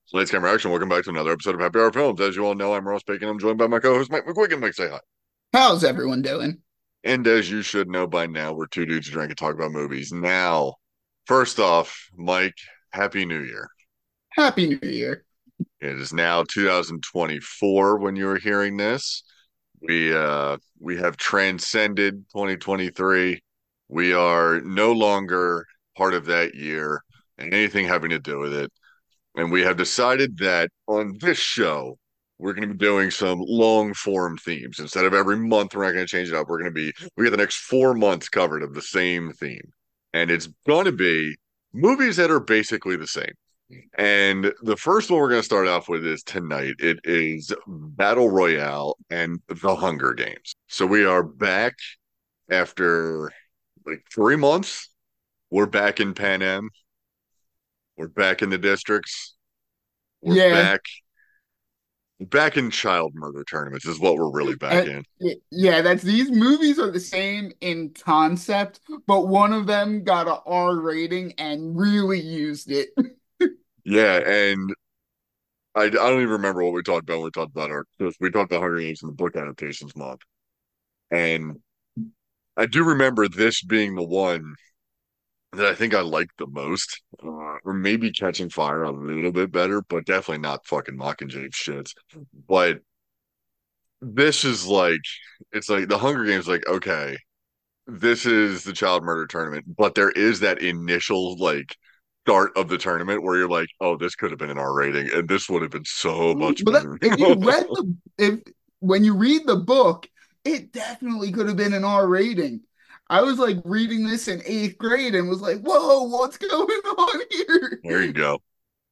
Lights, camera, action. Welcome back to another episode of Happy Hour Films. As you all know, I'm Ross Bacon. I'm joined by my co-host Mike McQuiggan. Mike, say hi. How's everyone doing? And as you should know by now, we're two dudes who drink and talk about movies. Now, first off, Mike, Happy New Year. Happy New Year. It is now 2024 when you are hearing this. We have transcended 2023. We are no longer part of that year and anything having to do with it. And we have decided that on this show, we're going to be doing some long form themes. Instead of every month, we're not going to change it up. We get the next 4 months covered of the same theme. And it's going to be movies that are basically the same. And the first one we're going to start off with is tonight. It is Battle Royale and The Hunger Games. So we are back after like 3 months. We're back in Pan Am. We're back in the districts. We're Yeah. back in child murder tournaments is what we're really back in. Yeah, that's these movies are the same in concept, but one of them got a R rating and really used it. Yeah, and I don't even remember what we talked about when we talked about our we talked about Hunger Games and the book adaptations month. And I do remember this being the one that I think I liked the most. Or maybe Catching Fire a little bit better, but definitely not fucking Mockingjay shit. But this is like it's like the Hunger Games like, okay, this is the child murder tournament, but there is that initial like start of the tournament where you're like, oh, this could have been an R rating, and this would have been so much But better. if you read the if when you read the book, it definitely could have been an R rating. I was like reading this in eighth grade and was like, "Whoa, what's going on here?" There you go.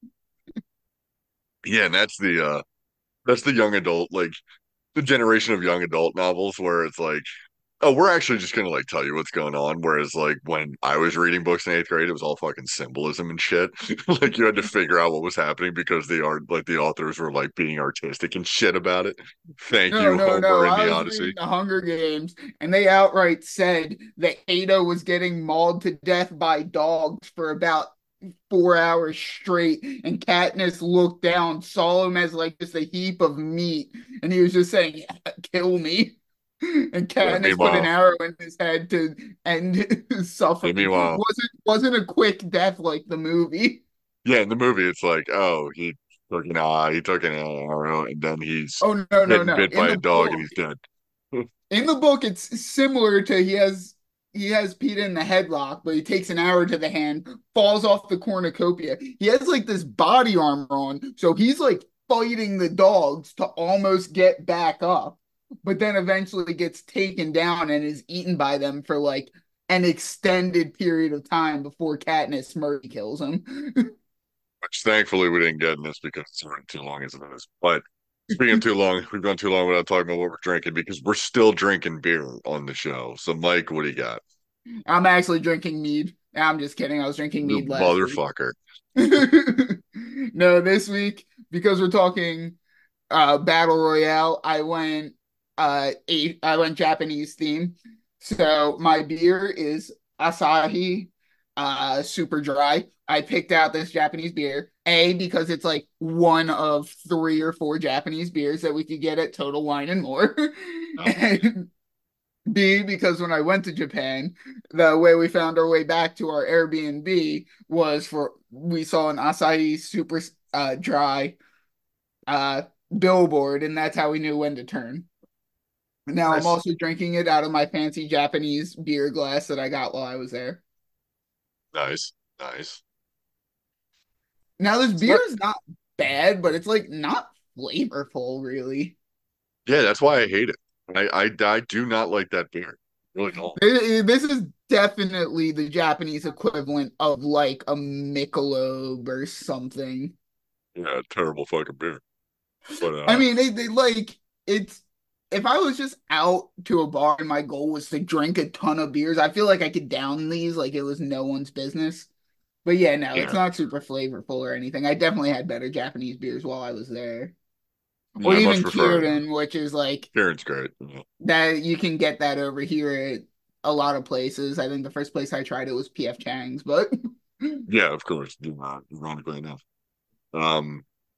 Yeah, and that's the young adult, like the generation of young adult novels where it's like, oh, we're actually just gonna like tell you what's going on. Whereas like when I was reading books in eighth grade, it was all fucking symbolism and shit. Like you had to figure out what was happening because the art like the authors were like being artistic and shit about it. Thank No, you, no, Homer no. and I the was Odyssey. reading The Hunger Games, and they outright said that Ada was getting mauled to death by dogs for about 4 hours straight, and Katniss looked down, saw him as like just a heap of meat, and he was just saying, "Yeah, kill me." And Yeah, Katniss put an meanwhile, arrow in his head to end his yeah, suffering. meanwhile, Wasn't a quick death like the movie. yeah, in the movie, it's like, oh, he took an arrow, and then he's Oh no, no, getting no. bit by a dog, and he's dead. In the book, it's similar to he has Peeta in the headlock, but he takes an arrow to the hand, falls off the cornucopia. He has like this body armor on, so he's like fighting the dogs to almost get back up, but then eventually gets taken down and is eaten by them for like an extended period of time before Katniss Murray kills him. Which thankfully we didn't get in this because it's already too long as it is. But speaking of too long, we've gone too long without talking about what we're drinking because we're still drinking beer on the show. So, Mike, what do you got? I'm actually drinking mead. I'm just kidding. I was drinking You mead last week. motherfucker. No, this week, because we're talking battle royale, I went Japanese theme. So my beer is Asahi super dry. I picked out this Japanese beer. A, because it's like one of three or four Japanese beers that we could get at Total Wine and More. Oh, And B, because when I went to Japan, the way we found our way back to our Airbnb was for we saw an Asahi super dry uh billboard, and that's how we knew when to turn. Now I'm nice. also drinking it out of my fancy Japanese beer glass that I got while I was there. Nice. Nice. Now this It's beer not, is not bad, but it's like not flavorful really. yeah, that's why I hate it. I do not like that beer. Really don't. This is definitely the Japanese equivalent of like a Michelob or something. Yeah, terrible fucking beer. But I mean, they like it's if I was just out to a bar and my goal was to drink a ton of beers, I feel like I could down these like it was no one's business. But yeah, no, it's yeah, not super flavorful or anything. I definitely had better Japanese beers while I was there. Or yeah, I much even prefer. Kirin, which is like Kieran's great. Yeah, that you can get that over here at a lot of places. I think the first place I tried it was PF Chang's, but yeah, of course. Ironically enough. Um,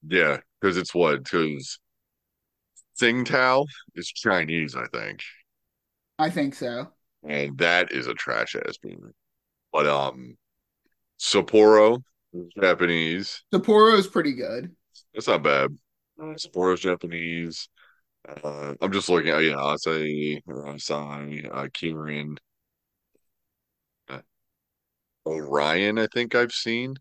Yeah, because it's what? Because Tsingtao is Chinese, I think, I think so. and that is a trash ass movie. But Sapporo is Japanese. Sapporo is pretty good. That's not bad. Sapporo's Japanese. I'm just looking at, yeah, Asai, Kirin, uh, Orion, I think I've seen.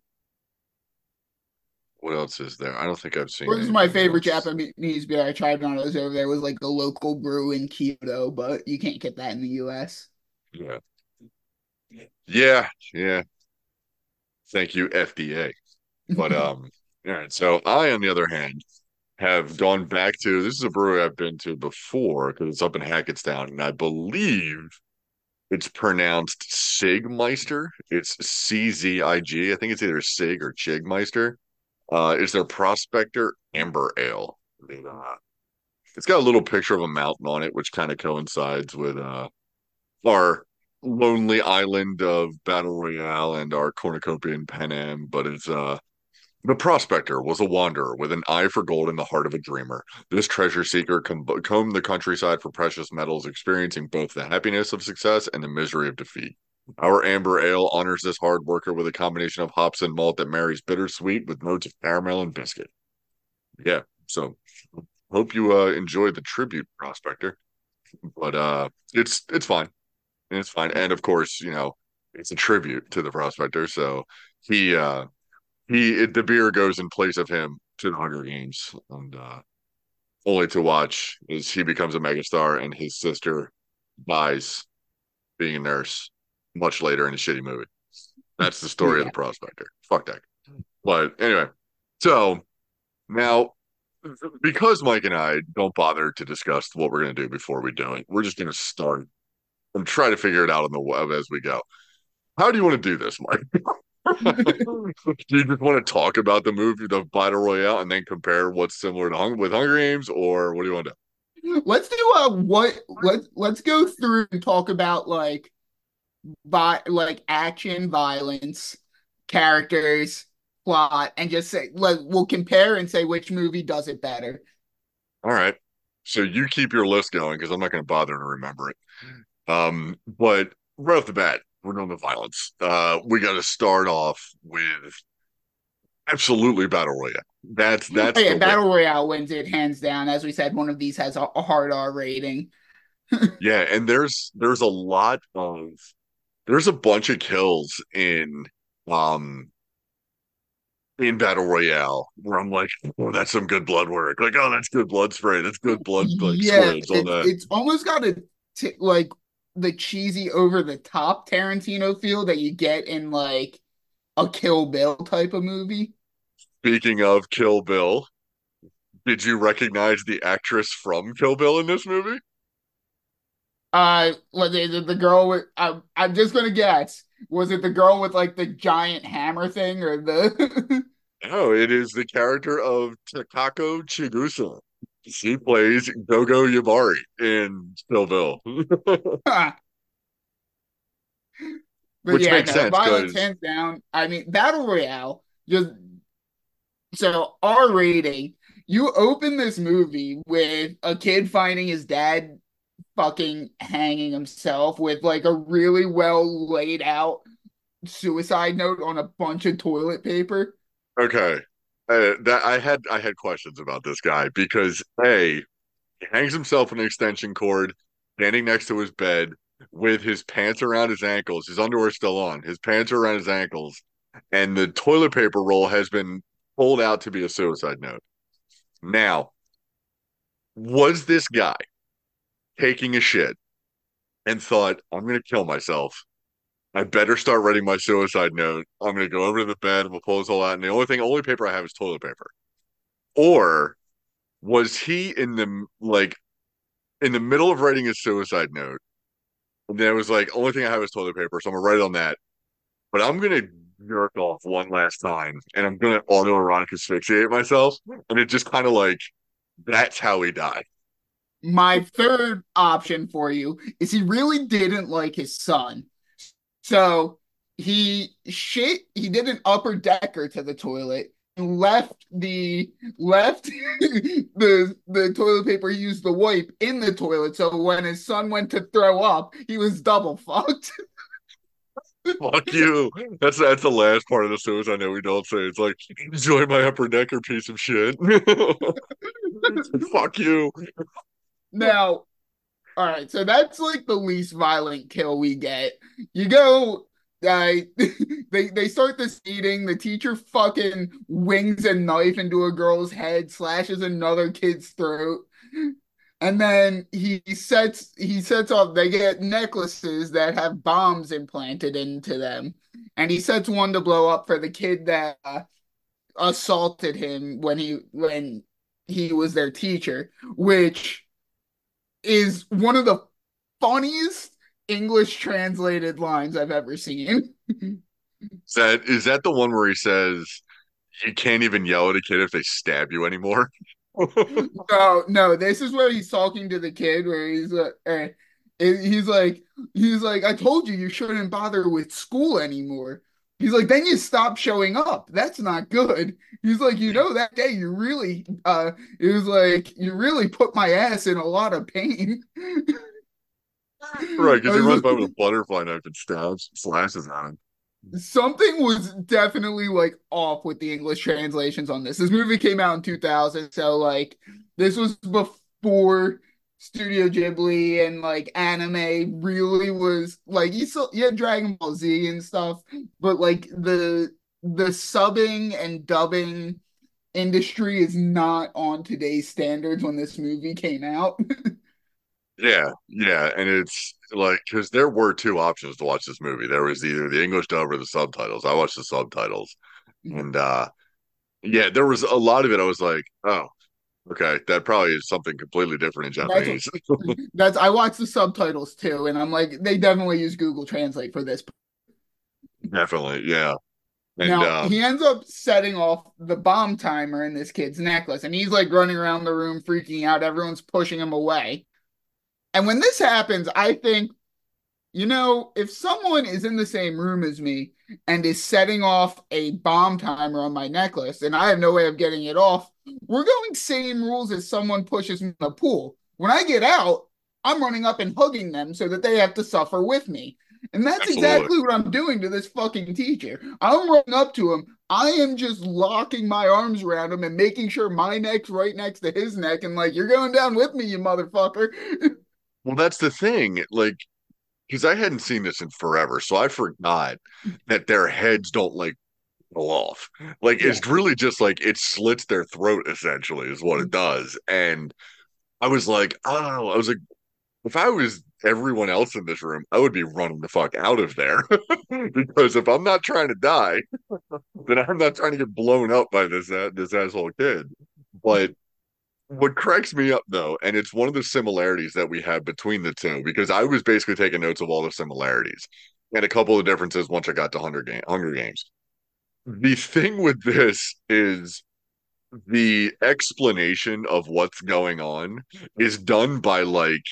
What else is there? I don't think I've seen This is my anything favorite else. Japanese beer I tried when I was over there was like the local brew in Kyoto, but you can't get that in the US. Yeah. Yeah, yeah. Thank you, FDA. But all right. So I, on the other hand, have gone back to this is a brewery I've been to before because it's up in Hackettstown, and I believe it's pronounced Sigmeister. It's CZIG. I think it's either Sig or Chigmeister. It's their Prospector Amber Ale. It's got a little picture of a mountain on it, which kind of coincides with our lonely island of Battle Royale and our cornucopian Pan Am. But it's the prospector was a wanderer with an eye for gold and the heart of a dreamer. This treasure seeker combed the countryside for precious metals, experiencing both the happiness of success and the misery of defeat. Our amber ale honors this hard worker with a combination of hops and malt that marries bittersweet with notes of caramel and biscuit. Yeah, so hope you enjoyed the tribute, prospector. But it's fine. It's fine. And of course, it's a tribute to the prospector. So he the beer goes in place of him to the Hunger Games, and only to watch as he becomes a megastar and his sister dies being a nurse much later in a shitty movie. That's the story of the Yeah. prospector. Fuck that. But anyway, so now because Mike and I don't bother to discuss what we're going to do before we do it, we're just going to start and try to figure it out on the web as we go. How do you want to do this, Mike? Do you just want to talk about the movie, the Battle Royale, and then compare what's similar to with Hunger Games, or what do you want to Let's do let's go through and talk about like action, violence, characters, plot, and just say like we'll compare and say which movie does it better. do? All right. So you keep your list going because I'm not going to bother to remember it. But right off the bat, we're doing the violence. We got to start off with absolutely Battle Royale. Oh That's yeah, the win. Battle Royale wins it hands down. As we said, one of these has a hard R rating. Yeah, and there's a lot of there's a bunch of kills um in Battle Royale where I'm like, oh, that's some good blood work. Like, oh, that's good blood spray. That's good blood like Yeah, squibs on that. it's almost got like the cheesy over the top Tarantino feel that you get in like a Kill Bill type of movie. Speaking of Kill Bill, did you recognize the actress from Kill Bill in this movie? Was it the girl with? I'm just gonna guess. Was it the girl with like the giant hammer thing, or the? No, it is the character of Takako Chigusa. She plays Gogo Yabari in Kill Bill, But which yeah, makes no, sense violence because hands down. I mean, Battle Royale just so R rating. You open this movie with a kid finding his dad fucking hanging himself with like a really well laid out suicide note on a bunch of toilet paper. okay, that I had questions about this guy because he hangs himself in an extension cord, standing next to his bed with his pants around his ankles. His underwear's still on. His pants are around his ankles, and the toilet paper roll has been pulled out to be a suicide note. Now, was this guy taking a shit and thought, I'm going to kill myself? I better start writing my suicide note. I'm going to go over to the bed, I'm going to pull this all out, and the only paper I have is toilet paper. Or was he in the middle of writing his suicide note? And then it was like, only thing I have is toilet paper, so I'm gonna write it on that. But I'm gonna jerk off one last time, and I'm gonna autoerotic asphyxiate myself, and it just kind of like that's how he died. My third option for you is he really didn't like his son. So he did an upper decker to the toilet left the toilet paper he used to wipe in the toilet. So when his son went to throw up, he was double fucked. Fuck you. That's the last part of the sewage I know we don't say. It's like, enjoy my upper necker, piece of shit. Fuck you. Now, all right, so that's like the least violent kill we get. You go, they start this meeting. The teacher fucking wings a knife into a girl's head, slashes another kid's throat, and then he sets off. They get necklaces that have bombs implanted into them, and he sets one to blow up for the kid that assaulted him when he was their teacher, which is one of the funniest English translated lines I've ever seen. Is that the one where he says you can't even yell at a kid if they stab you anymore? No, no, this is where he's talking to the kid where he's like I told you shouldn't bother with school anymore. He's like, then you stop showing up. That's not good. He's like, that day you really it was like you really put my ass in a lot of pain. Right, because he runs I by with a butterfly knife and slashes on him. Something was definitely like off with the English translations on this. This movie came out in 2000, so like this was before Studio Ghibli and like anime really was like you had Dragon Ball Z and stuff, but like the subbing and dubbing industry is not on today's standards when this movie came out. Yeah, yeah, and it's like because there were two options to watch this movie. There was either the English dub or the subtitles. I watched the subtitles, and yeah, there was a lot of it. I was like, oh, okay, that probably is something completely different in That's Japanese. that's I watched the subtitles too, and I'm like, they definitely use Google Translate for this. Definitely, yeah, and Now he ends up setting off the bomb timer in this kid's necklace, and he's like running around the room freaking out. Everyone's pushing him away. And when this happens, I think, if someone is in the same room as me and is setting off a bomb timer on my necklace and I have no way of getting it off, we're going same rules as someone pushes me in the pool. When I get out, I'm running up and hugging them so that they have to suffer with me. And that's absolutely, exactly what I'm doing to this fucking teacher. I'm running up to him. I am just locking my arms around him and making sure my neck's right next to his neck and like, you're going down with me, you motherfucker. well, that's the thing. Like, because I hadn't seen this in forever, so I forgot that their heads don't like go off. Like, Yeah. it's really just like it slits their throat. Essentially, is what it does, and I was like, oh, I was like, if I was everyone else in this room, I would be running the fuck out of there. Because if I'm not trying to die, then I'm not trying to get blown up by this asshole kid. But what cracks me up though, and it's one of the similarities that we have between the two, because I was basically taking notes of all the similarities and a couple of differences once I got to Hunger Games. The thing with this is the explanation of what's going on is done by like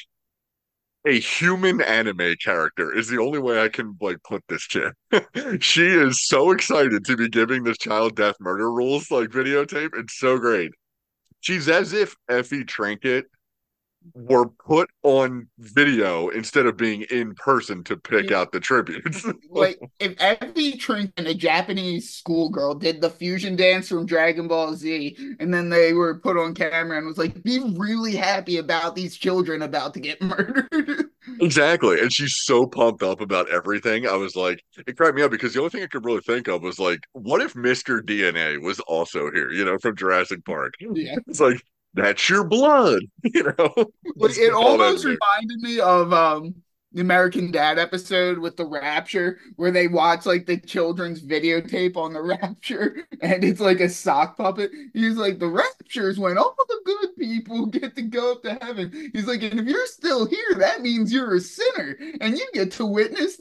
a human anime character is the only way I can like put this chick. She is so excited to be giving this child death murder rules like videotape. It's so great. She's as if Effie Trinket were put on video instead of being in person to pick out the tributes. Like if every Trinket, a Japanese schoolgirl, did the fusion dance from Dragon Ball Z, and then they were put on camera and was like, "Be really happy about these children about to get murdered." Exactly. And she's so pumped up about everything. I was like, it cracked me up because the only thing I could really think of was like, what if Mr. DNA was also here, from Jurassic Park? Yeah. It's like, that's your blood, Like just it all that almost mix. reminded me of the American Dad episode with the Rapture, where they watch like the children's videotape on the Rapture, and it's like a sock puppet. He's like, the Rapture is when all the good people get to go up to heaven. He's like, and if you're still here, that means you're a sinner, and you get to witness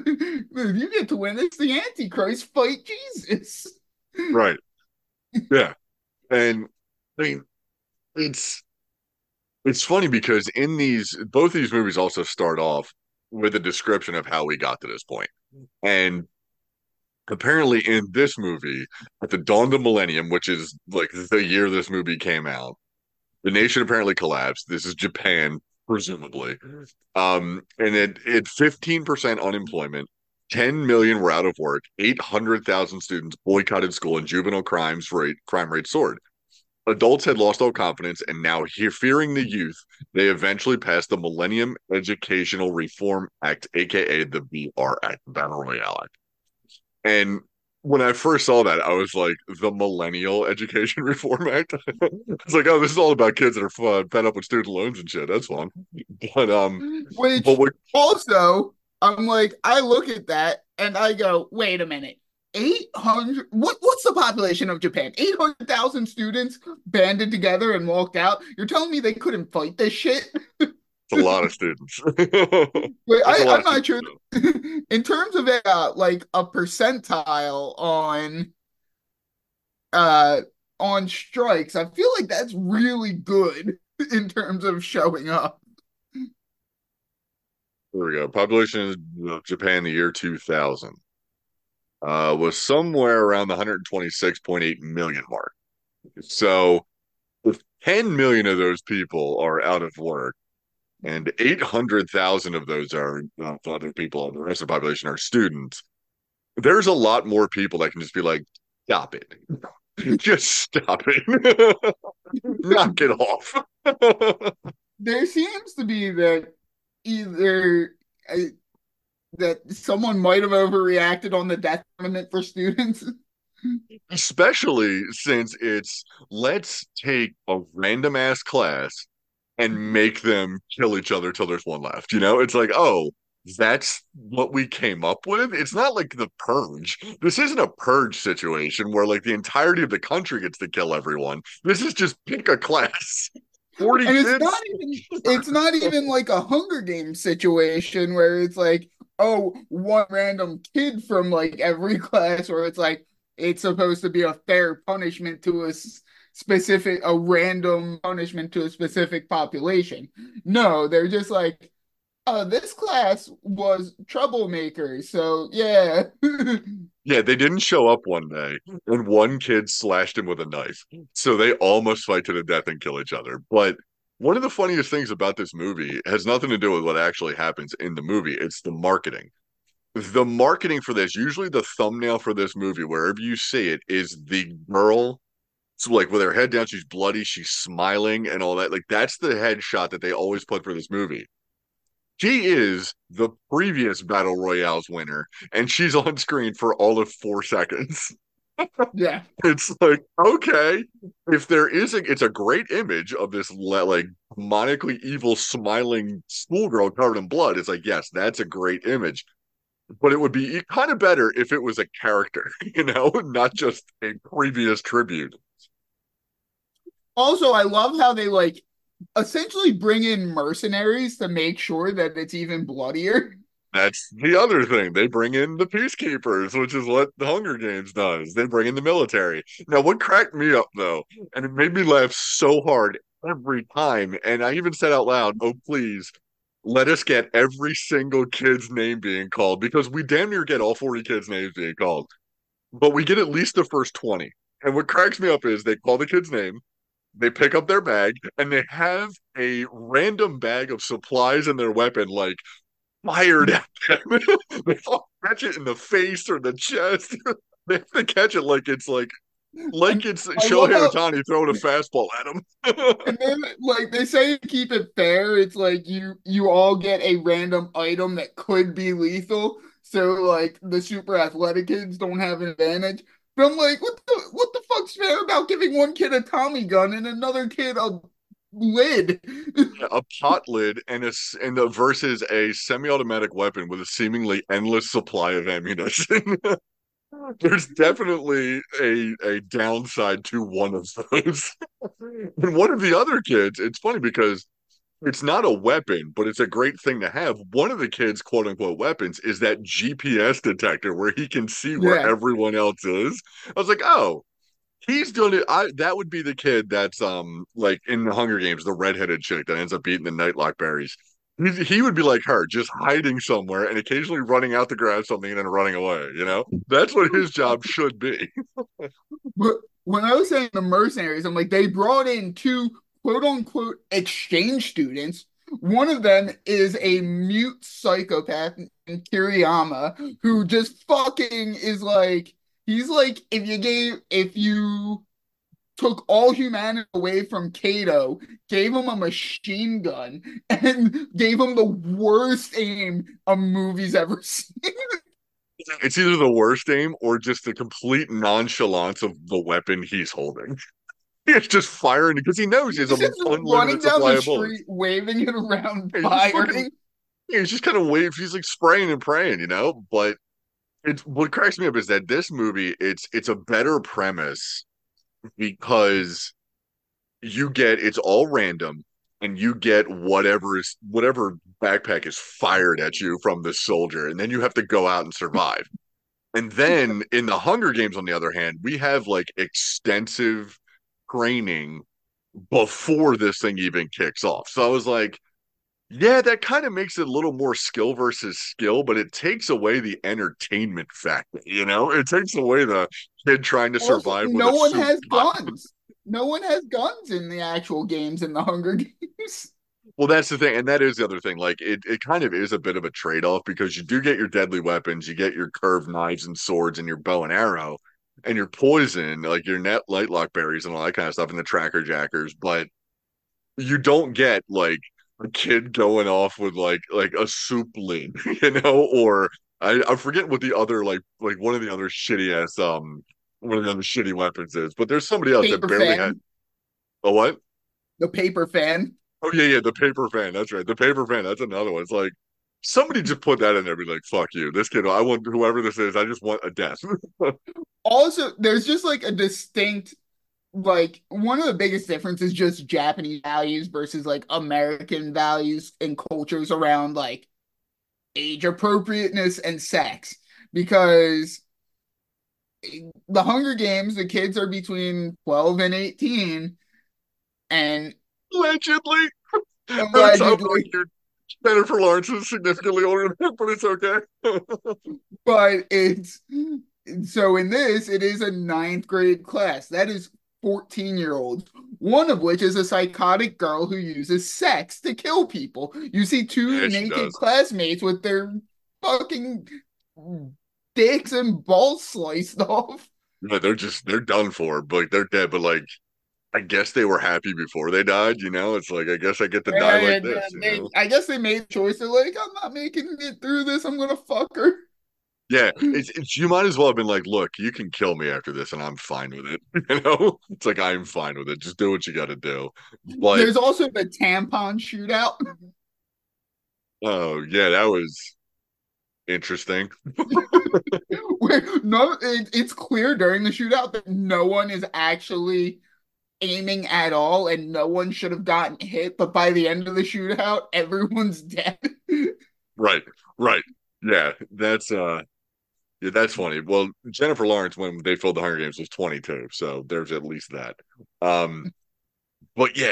the Antichrist fight Jesus. Right. Yeah. And I mean, it's it's funny because in both these movies also start off with a description of how we got to this point. And Apparently, in this movie, at the dawn of the millennium, which is like the year this movie came out, the nation apparently collapsed. This is Japan, presumably. And it 15% unemployment, 10 million were out of work, 800,000 students boycotted school, and juvenile crime rate soared. Adults had lost all confidence, and now, fearing the youth, they eventually passed the Millennium Educational Reform Act, aka the BR Act, Battle Royale Act. And when I first saw that, I was like, the Millennial Education Reform Act. It's like, oh, this is all about kids that are fed up with student loans and shit. That's fun. But but Which what also, I'm like, I look at that and I go, wait a minute. 800, what's the population of Japan? 800,000 students banded together and walked out. You're telling me they couldn't fight this shit? a lot of students. Wait, That's a lot I'm of not students. sure. In terms of like a percentile uh on strikes, I feel like that's really good in terms of showing up. There we go. Population of Japan in the year 2000 was somewhere around the 126.8 million mark. So if 10 million of those people are out of work, and 800,000 of those are other people, the rest of the population are students. There's a lot more people that can just be like, stop it. Just stop it. Knock it off. There seems to be that either uh, that someone might have overreacted on the death limit for students. Especially since it's let's take a random ass class and make them kill each other till there's one left. It's like, oh, that's what we came up with. It's not like the purge. This isn't a purge situation where like the entirety of the country gets to kill everyone. This is just pick a class. 40 And kids. it's not even like a Hunger Games situation where it's like, oh, one random kid from like every class, or it's like it's supposed to be a fair punishment to a random punishment to a specific population. No, they're just like, oh, this class was troublemakers, so yeah. Yeah, they didn't show up one day and one kid slashed him with a knife. So they almost fight to the death and kill each other. But one of the funniest things about this movie has nothing to do with what actually happens in the movie. It's the marketing. The marketing for this, usually the thumbnail for this movie, wherever you see it, is the girl. So like with her head down, she's bloody, she's smiling and all that. Like that's the headshot that they always put for this movie. She is the previous Battle Royale's winner, and she's on screen for all of 4 seconds. Yeah. It's like, okay, if there is it's a great image of this like demonically evil smiling schoolgirl covered in blood. It's like, yes, that's a great image. But it would be kind of better if it was a character, not just a previous tribute. Also, I love how they like essentially bring in mercenaries to make sure that it's even bloodier. That's the other thing. They bring in the peacekeepers, which is what the Hunger Games does. They bring in the military. Now, what cracked me up though, and it made me laugh so hard every time, and I even said out loud, "Oh, please, let us get every single kid's name being called because we damn near get all 40 kids' names being called, but we get at least the first 20." And what cracks me up is they call the kid's name, they pick up their bag, and they have a random bag of supplies in their weapon, like fired at them. They all catch it in the face or the chest. They have to catch it like And it's I love Shohei how, Ohtani throwing a fastball at him. and then like they say to keep it fair, it's like you all get a random item that could be lethal. So like the super athletic kids don't have an advantage. But I'm like, what the fuck's fair about giving one kid a Tommy gun and another kid a lid? A pot lid versus a semi-automatic weapon with a seemingly endless supply of ammunition. There's definitely a downside to one of those. And one of the other kids, it's funny because it's not a weapon, but it's a great thing to have. One of the kids' quote unquote weapons is that GPS detector where he can see where Yeah. everyone else is. I was like, oh, he's doing it. That would be the kid that's like in the Hunger Games, the redheaded chick that ends up beating the Nightlock berries. he would be like her, just hiding somewhere and occasionally running out to grab something and then running away. That's what his job should be. But when I was saying the mercenaries, I'm like, they brought in two quote unquote exchange students. One of them is a mute psychopath in Kiriyama who just fucking is like, he's like, if you took all humanity away from Kato, gave him a machine gun, and gave him the worst aim a movie's ever seen. It's either the worst aim or just the complete nonchalance of the weapon he's holding. He's just firing because he knows he has He's an just running unlimited down supply the of bullets. street, waving it around, He's just fucking, firing. he's just kind of wave. He's like spraying and praying. But it's what cracks me up is that this movie, it's a better premise because it's all random and you get whatever backpack is fired at you from this soldier, and then you have to go out and survive. And then in the Hunger Games, on the other hand, we have like extensive training before this thing even kicks off. So I was like, yeah, that kind of makes it a little more skill versus skill, but it takes away the entertainment factor. It takes away the kid trying to Also, survive with no a one soup has pot. guns. No one has guns in the actual games in the Hunger Games. Well, that's the thing, and that is the other thing. Like it kind of is a bit of a trade-off because you do get your deadly weapons, you get your curved knives and swords and your bow and arrow and your poison, like your net lightlock berries and all that kind of stuff, and the tracker jackers, but you don't get like a kid going off with like a soup lid, or I forget what the other like one of the other shitty ass one of the other shitty weapons is, but there's somebody else that Paper barely had fan. a what? The paper fan. Oh yeah, the paper fan. That's right. The paper fan. That's another one. It's like somebody just put that in there. Be like, fuck you. This kid. I want whoever this is. I just want a death. Also, there's just like a distinct, like, one of the biggest differences is just Japanese values versus like American values and cultures around like age appropriateness and sex. Because the Hunger Games, the kids are between 12 and 18, and Allegedly. I would allegedly, argue Jennifer Lawrence is significantly older than that, but it's okay. but it's so in this, it is a ninth grade class. That is 14-year-olds, one of which is a psychotic girl who uses sex to kill people. You see two Yeah, she naked does. classmates with their fucking dicks and balls sliced off. Yeah, they're done for. But like they're dead. But like I guess they were happy before they died. It's like I guess I get to die like And this. I guess they made a choice. They're like, I'm not making it through this. I'm gonna fuck her. Yeah, it's you might as well have been like, look, you can kill me after this, and I'm fine with it. It's like I'm fine with it. Just do what you got to do. But There's also the tampon shootout. oh yeah, that was interesting. Where it's clear during the shootout that no one is actually aiming at all and no one should have gotten hit, but by the end of the shootout, everyone's dead. Right, right. Yeah, that's funny. Well, Jennifer Lawrence when they filmed the Hunger Games was 22, so there's at least that. Um, but yeah,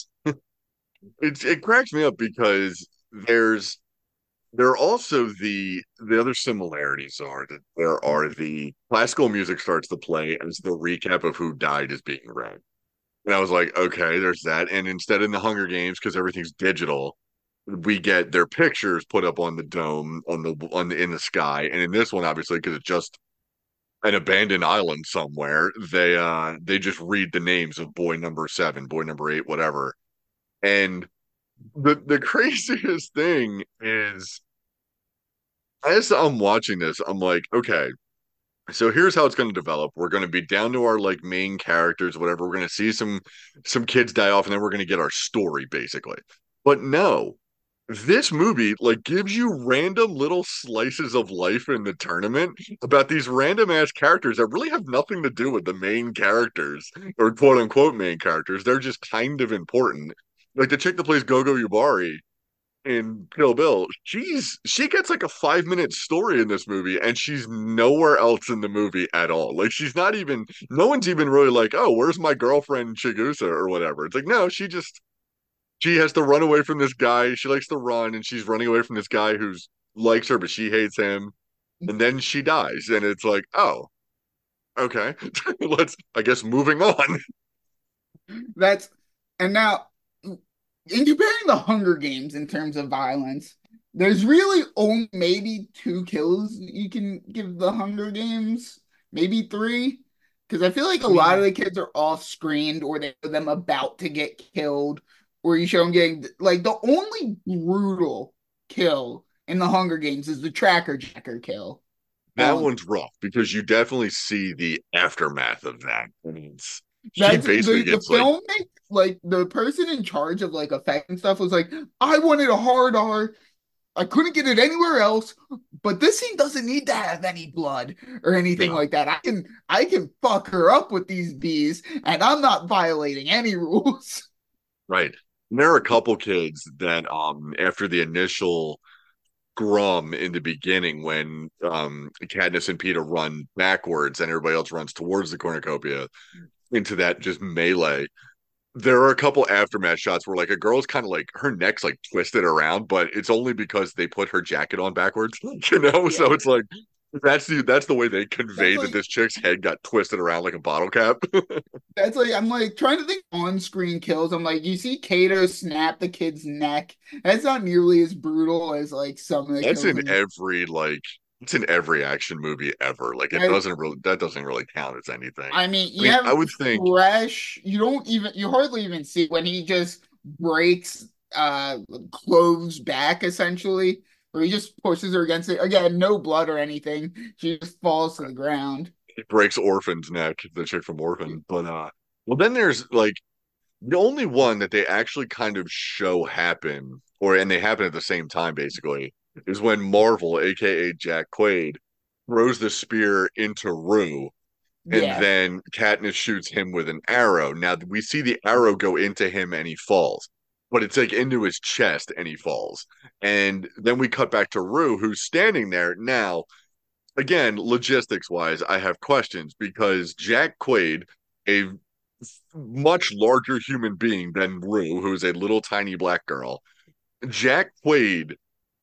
it cracks me up because there are also the other similarities are that there are the classical music starts to play as the recap of who died is being read. And I was like, okay, there's that. And instead in the Hunger Games, because everything's digital, we get their pictures put up on the dome on the in the sky. And in this one, obviously, because it's just an abandoned island somewhere, they just read the names of boy number 7, boy number 8, whatever. And the craziest thing is as I'm watching this, I'm like, okay, so here's how it's going to develop. We're going to be down to our like main characters, whatever. We're going to see some kids die off, and then we're going to get our story basically. But no, this movie like gives you random little slices of life in the tournament about these random ass characters that really have nothing to do with the main characters or quote unquote main characters. They're just kind of important. Like the chick that plays Gogo Yubari in Kill Bill, she gets like a 5 minute story in this movie, and she's nowhere else in the movie at all. Like she's not even. No one's even really like, oh, where's my girlfriend Chigusa or whatever. It's like no, she has to run away from this guy. She likes to run, and she's running away from this guy who's likes her, but she hates him. And then she dies, and it's like, oh, okay, let's, I guess, moving on. That's and now in comparing the Hunger Games in terms of violence, there's really only maybe two kills you can give the Hunger Games, maybe three, because I feel like a I lot of mean, the kids are off screened or they show them about to get killed, or you show them getting like the only brutal kill in the Hunger Games is the Tracker Jacker kill. that Um, one's rough because you definitely see the aftermath of that. I mean, she That's basically the gets like, film, like the person in charge of like effect and stuff was like, I wanted a hard R. I couldn't get it anywhere else, but this scene doesn't need to have any blood or anything no, like that. I can fuck her up with these bees, and I'm not violating any rules. right. And there are a couple kids that, after the initial scrum in the beginning when Katniss and Peeta run backwards and everybody else runs towards the cornucopia into that just melee. There are a couple aftermath shots where like a girl's kind of like her neck's like twisted around, but it's only because they put her jacket on backwards, you know? Yeah, So it's like that's the way they that's convey that like this chick's head got twisted around like a bottle cap. that's like I'm like trying to think on-screen kills. I'm like, you see Kato snap the kid's neck. That's not nearly as brutal as like some of the That's kills in in every like it's in every action movie ever. Like it that. doesn't really that doesn't really count as anything. I mean, I you mean, I have would think Fresh. You hardly even see when he just breaks Clove's back essentially, or he just pushes her against it. Again, no blood or anything. She just falls to the ground. he breaks Orphan's neck, the chick from Orphan. But well then there's like the only one that they actually kind of show happen, or and they happen at the same time basically, is when Marvel, aka Jack Quaid, throws the spear into Rue, and Yeah. then Katniss shoots him with an arrow. Now we see the arrow go into him and he falls, but it's like into his chest and he falls. And then we cut back to Rue, who's standing there. Now, again, logistics wise, I have questions because Jack Quaid, a much larger human being than Rue, who's a little tiny black girl. Jack Quaid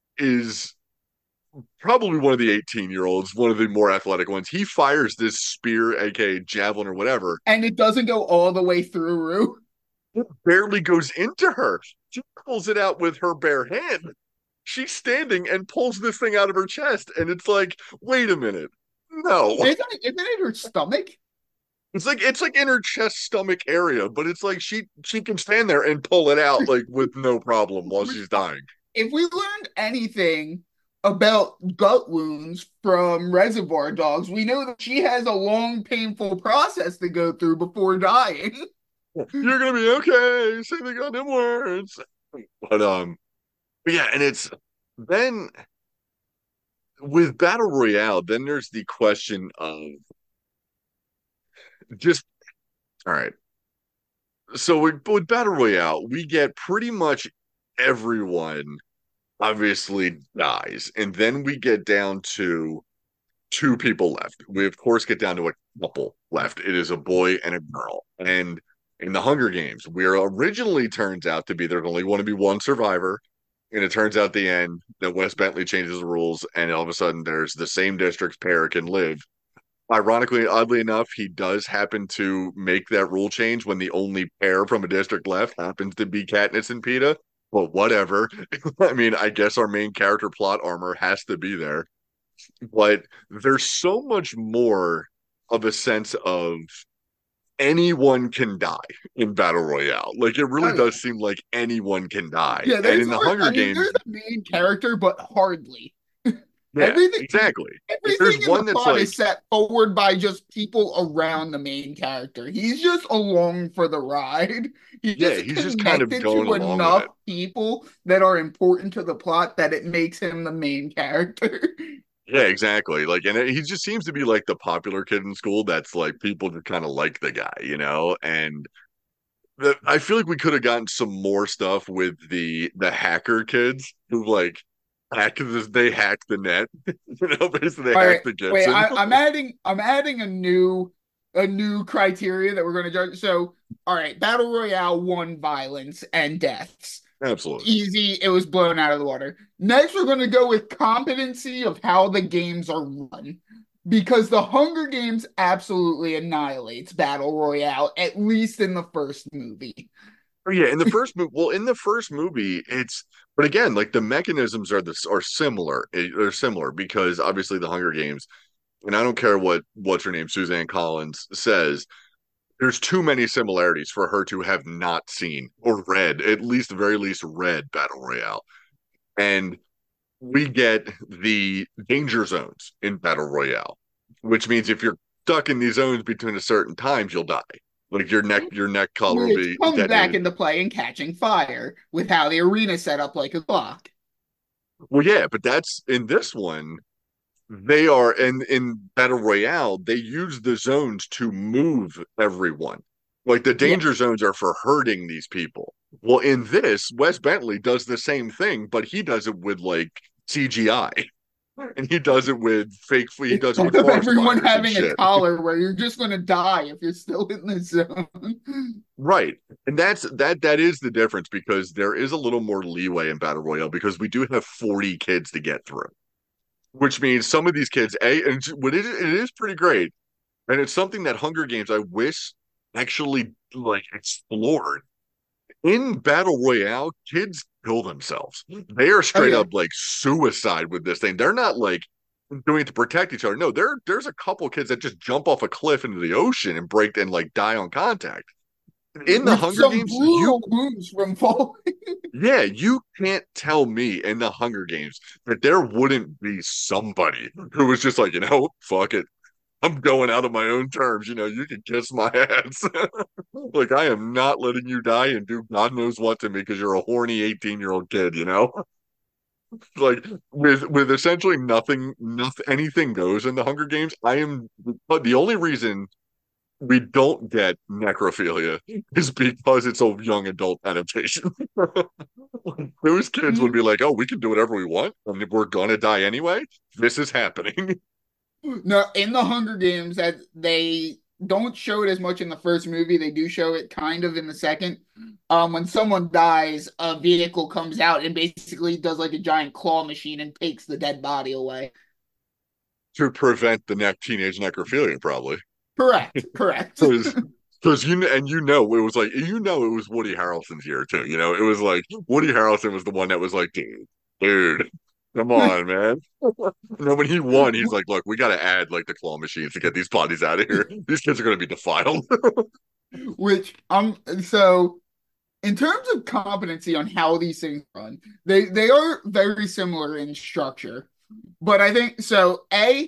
is probably one of the 18-year-olds, one of the more athletic ones. He fires this spear, aka javelin or whatever. And it doesn't go all the way through Rue. It barely goes into her. She pulls it out with her bare hand. She's standing and pulls this thing out of her chest. And it's like, wait a minute. No. Isn't it her stomach? It's like in her chest stomach area, but it's like she can stand there and pull it out like with no problem while she's dying. If we learned anything about gut wounds from Reservoir Dogs, we know that she has a long, painful process to go through before dying. You're gonna be okay. Say the goddamn words. But but yeah, and it's then with Battle Royale, then there's the question of just all right. So with Battle Royale, we get pretty much everyone obviously dies, and then we get down to two people left. We of course get down to a couple left. It is a boy and a girl. And in the Hunger Games, where originally turns out to be there's only going to be one survivor, and it turns out at the end that Wes Bentley changes the rules, and all of a sudden there's the same district's pair can live. Ironically, oddly enough, he does happen to make that rule change when the only pair from a district left happens to be Katniss and Peeta. But whatever. I mean, I guess our main character plot armor has to be there, but there's so much more of a sense of anyone can die in Battle Royale. Like it really Oh yeah, does seem like anyone can die. yeah. And There's in the hard, Hunger I mean, Games, there's a main character, but hardly yeah, everything. exactly. If there's Everything in the one that's plot like, is set forward by just people around the main character. He's just along for the ride. He's yeah, just he's just kind of connected going to along with enough it. people that are important to the plot that it makes him the main character. Yeah, exactly. Like, and he just seems to be like the popular kid in school that's like people just kind of like the guy, you know? And I feel like we could have gotten some more stuff with the hacker kids who like they hack the net. You know, basically they All hack right, the wait. Gibson. I'm adding a new. a new criteria that we're going to judge. So, all right, Battle Royale won violence and deaths. Absolutely. Easy, it was blown out of the water. Next, we're going to go with competency of how the games are run. Because the Hunger Games absolutely annihilates Battle Royale, at least in the first movie. Oh, yeah, in the first movie, well, in the first movie, it's but again, like the mechanisms are similar. They're similar because obviously the Hunger Games, and I don't care what's her name, Suzanne Collins says, there's too many similarities for her to have not seen or read, at least the very least read Battle Royale. And we get the danger zones in Battle Royale, which means if you're stuck in these zones between a certain times, you'll die. Like your neck color will Which be comes back detonated. into play in Catching Fire with how the arena set up like a block. Well, yeah, but that's in this one. They are in Battle Royale, they use the zones to move everyone. Like the Yeah. danger zones are for hurting these people. Well, in this, Wes Bentley does the same thing, but he does it with like CGI. And he does it with he does it Instead with of forest everyone fires and having a shit. collar where you're just going to die if you're still in the zone. Right. And that is the difference because there is a little more leeway in Battle Royale because we do have 40 kids to get through, which means some of these kids, and it is pretty great. And it's something that Hunger Games I wish actually like explored. In Battle Royale, kids kill themselves. They are Oh, straight yeah. up like suicide with this thing. They're not like doing it to protect each other. No, there's a couple kids that just jump off a cliff into the ocean and break and like die on contact. In the With Hunger some Games, you brutal wounds from falling. yeah, you can't tell me in the Hunger Games that there wouldn't be somebody who was just like, fuck it. I'm going out on my own terms. You can kiss my ass. Like, I am not letting you die and do God knows what to me because you're a horny 18-year-old kid. Like with essentially nothing, anything goes in the Hunger Games. But the only reason we don't get necrophilia is because it's a young adult adaptation. Those kids would be like, oh, we can do whatever we want. And if we're gonna die anyway, this is happening. No, in the Hunger Games, that they don't show it as much in the first movie. They do show it kind of in the second. When someone dies, a vehicle comes out and basically does like a giant claw machine and takes the dead body away. To prevent the teenage necrophilia, probably. Correct, correct. Because it was like it was Woody Harrelson's year too. It was like Woody Harrelson was the one that was like, dude, come on, man. When he won, he's like, look, we got to add like the claw machines to get these bodies out of here. These kids are going to be defiled. Which so in terms of competency on how these things run, they are very similar in structure. But I think so.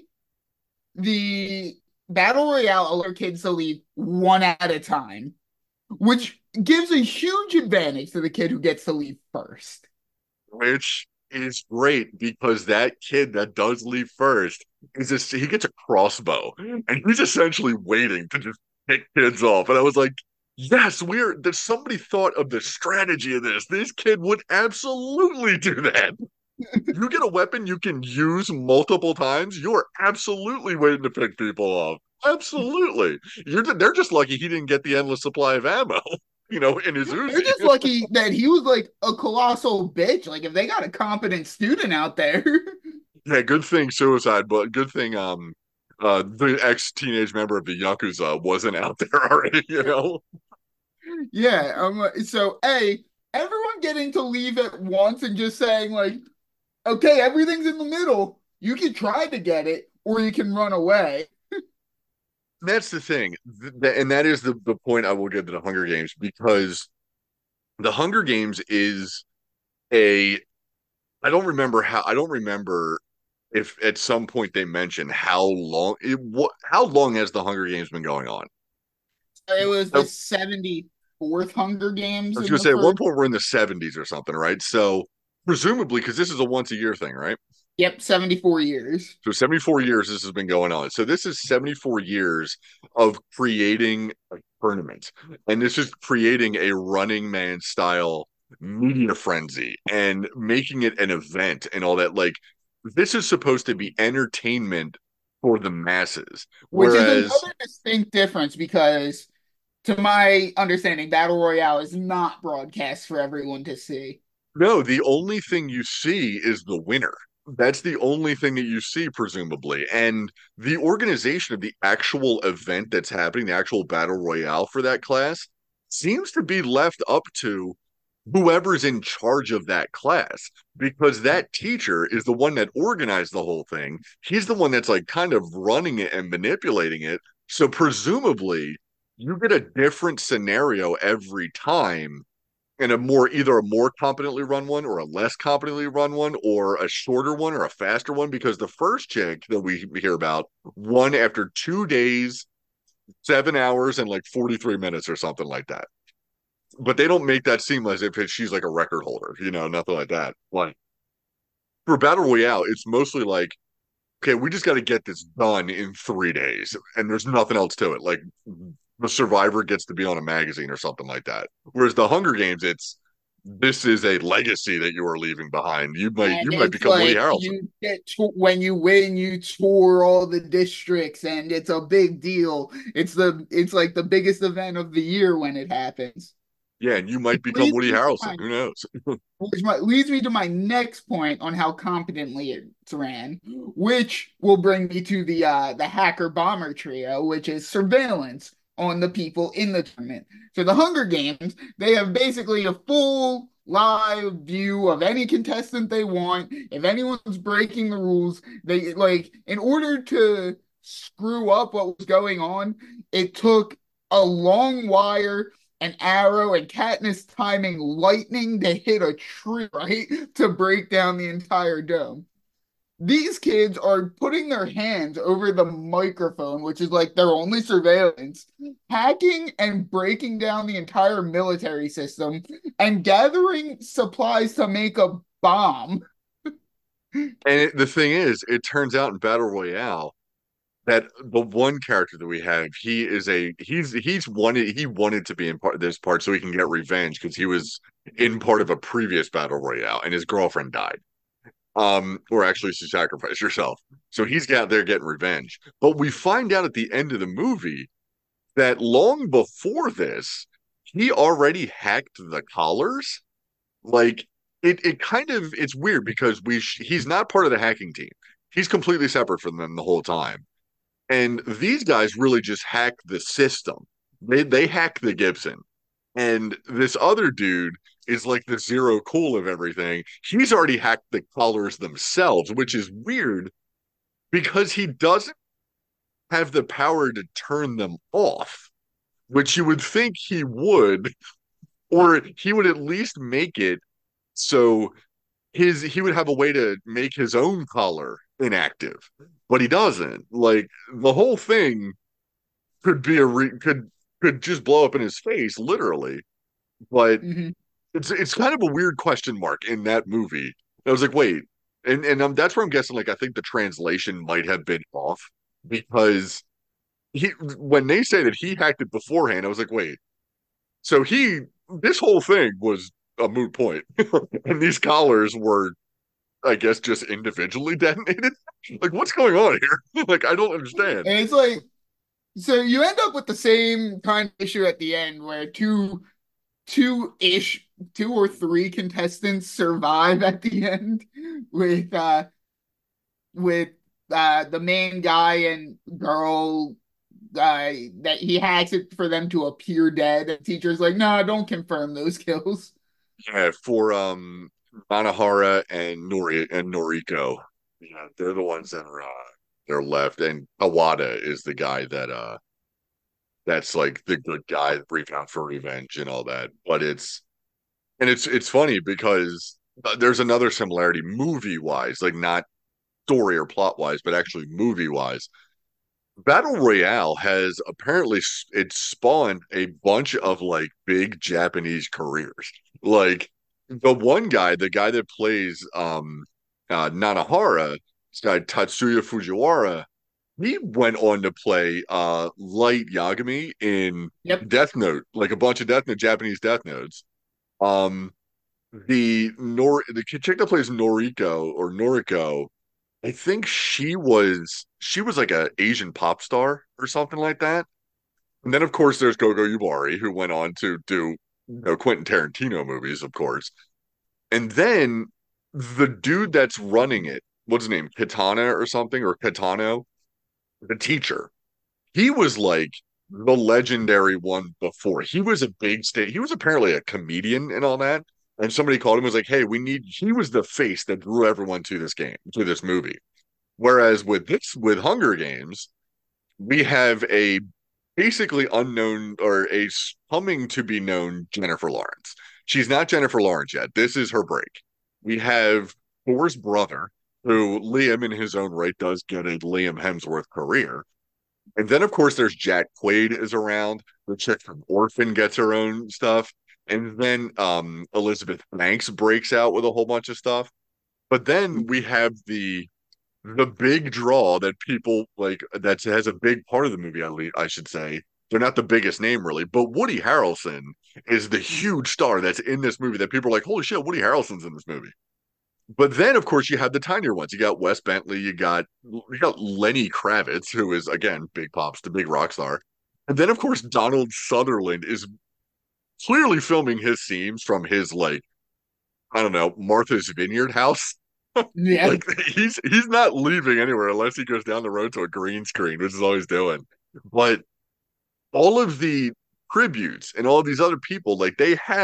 The battle royale allow kids to leave one at a time, which gives a huge advantage to the kid who gets to leave first. Which is great because that kid that does leave first he gets a crossbow and he's essentially waiting to just pick kids off. And I was like, yes, there's somebody thought of the strategy of this. This kid would absolutely do that. You get a weapon you can use multiple times, you're absolutely waiting to pick people off. Absolutely. They're just lucky he didn't get the endless supply of ammo, in his They're Uzi. just lucky that he was like a colossal bitch. Like if they got a competent student out there. Yeah, good thing suicide, but good thing the ex-teenage member of the Yakuza wasn't out there already. Yeah. So everyone getting to leave at once and just saying like, okay, everything's in the middle. You can try to get it, or you can run away. That's the thing. And that is the point I will give to the Hunger Games because the Hunger Games is a I don't remember if at some point they mentioned how long has the Hunger Games been going on? It was I, the 74th Hunger I Games was in gonna the say at one first. point we're in the 70s or something, right? So presumably because this is a once a year thing, right? Yep, 74 years. So 74 years this has been going on. So this is 74 years of creating a tournament. And this is creating a Running Man style media frenzy and making it an event and all that. Like this is supposed to be entertainment for the masses. which is Whereas, another distinct difference because, to my understanding, Battle Royale is not broadcast for everyone to see. no, the only thing you see is the winner. That's the only thing that you see, presumably. And the organization of the actual event that's happening, the actual battle royale for that class, seems to be left up to whoever's in charge of that class, because that teacher is the one that organized the whole thing. He's the one that's like kind of running it and manipulating it. So presumably, you get a different scenario every time, and either a more competently run one or a less competently run one or a shorter one or a faster one, because the first chick that we hear about won after 2 days, 7 hours, and like 43 minutes or something like that. But they don't make that seem as if she's like a record holder, nothing like that. Like for Battle Royale, it's mostly like, okay, we just got to get this done in 3 days, and there's nothing else to it. Like the survivor gets to be on a magazine or something like that. Whereas the Hunger Games, it's this is a legacy that you are leaving behind. You might And you might it's become Woody like Harrelson. you get when you win, you tour all the districts, and it's a big deal. It's like the biggest event of the year when it happens. Yeah, and you might become Leads Woody me to Harrelson. my Who knows? leads me to my next point on how competently it's ran, which will bring me to the hacker bomber trio, which is surveillance on the people in the tournament. So the Hunger Games, they have basically a full live view of any contestant they want. If anyone's breaking the rules, they like in order to screw up what was going on, it took a long wire, an arrow, and Katniss timing lightning to hit a tree, right? To break down the entire dome. These kids are putting their hands over the microphone, which is like their only surveillance, hacking and breaking down the entire military system, and gathering supplies to make a bomb. The thing is, it turns out in Battle Royale that the one character that we have, he wanted to be in this part so he can get revenge because he was in part of a previous battle royale and his girlfriend died. Or actually she sacrificed herself. So he's got there getting revenge. But we find out at the end of the movie that long before this, he already hacked the collars. Like it kind of it's weird because he's not part of the hacking team. He's completely separate from them the whole time. And these guys really just hack the system. They hack the Gibson. And this other dude is like the zero cool of everything. He's already hacked the collars themselves, which is weird because he doesn't have the power to turn them off, which you would think he would, or he would at least make it so he would have a way to make his own collar inactive, but he doesn't. Like the whole thing could be could just blow up in his face, literally. But Mhm. it's kind of a weird question mark in that movie. I was like, wait, and that's where I'm guessing. Like, I think the translation might have been off because he when they say that he hacked it beforehand, I was like, wait, so this whole thing was a moot point, and these collars were, I guess, just individually detonated. Like, what's going on here? Like, I don't understand. And it's like, so you end up with the same kind of issue at the end where two-ish, two or three contestants survive at the end with with the main guy and girl that he hacks it for them to appear dead. And the teacher's like, no, don't confirm those kills. Yeah, for Manahara and Noriko. Yeah, they're the ones that are they're left, and Awada is the guy that's like the good guy briefing out for revenge and all that. But it's funny because there's another similarity movie wise, like not story or plot wise, but actually movie wise. Battle Royale has apparently it spawned a bunch of like big Japanese careers. Like the guy that plays Nanahara, this guy Tatsuya Fujiwara, he went on to play Light Yagami in Yep. Death Note, like a bunch of Japanese Death Notes. Um the chick that plays Noriko or Noriko, I think she was like a Asian pop star or something like that. And then of course there's Gogo Yubari, who went on to do Quentin Tarantino movies, of course. And then the dude that's running it, what's his name, Katana or something, or Katano, the teacher. He was like the legendary one before. He was a big state. He was apparently a comedian and all that. And somebody called him, was like, "Hey, we need." He was the face that drew everyone to this game, to this movie. Whereas with Hunger Games, we have a basically unknown, or a coming to be known Jennifer Lawrence. She's not Jennifer Lawrence yet. This is her break. We have Thor's brother, who Liam in his own right does get a Liam Hemsworth career. And then, of course, there's Jack Quaid is around. The chick from Orphan gets her own stuff. And then Elizabeth Banks breaks out with a whole bunch of stuff. But then we have the big draw that people like, that has a big part of the movie, I should say. They're not the biggest name really, but Woody Harrelson is the huge star that's in this movie that people are like, holy shit, Woody Harrelson's in this movie. But then, of course, you have the tinier ones. You got Wes Bentley. You got Lenny Kravitz, who is again big pops, the big rock star. And then, of course, Donald Sutherland is clearly filming his scenes from his, like, I don't know, Martha's Vineyard house. Yeah. Like he's not leaving anywhere unless he goes down the road to a green screen, which is all he's doing. But all of the tributes and all of these other people, like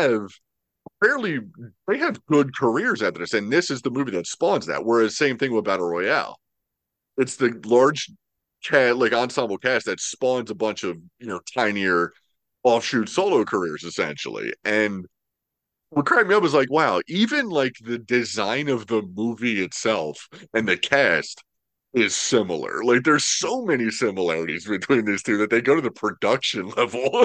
fairly they have good careers after this, and this is the movie that spawns that. Whereas same thing with Battle Royale, it's the large like ensemble cast that spawns a bunch of tinier offshoot solo careers essentially. And what cracked me up was like, wow, even like the design of the movie itself and the cast is similar. Like there's so many similarities between these two that they go to the production level.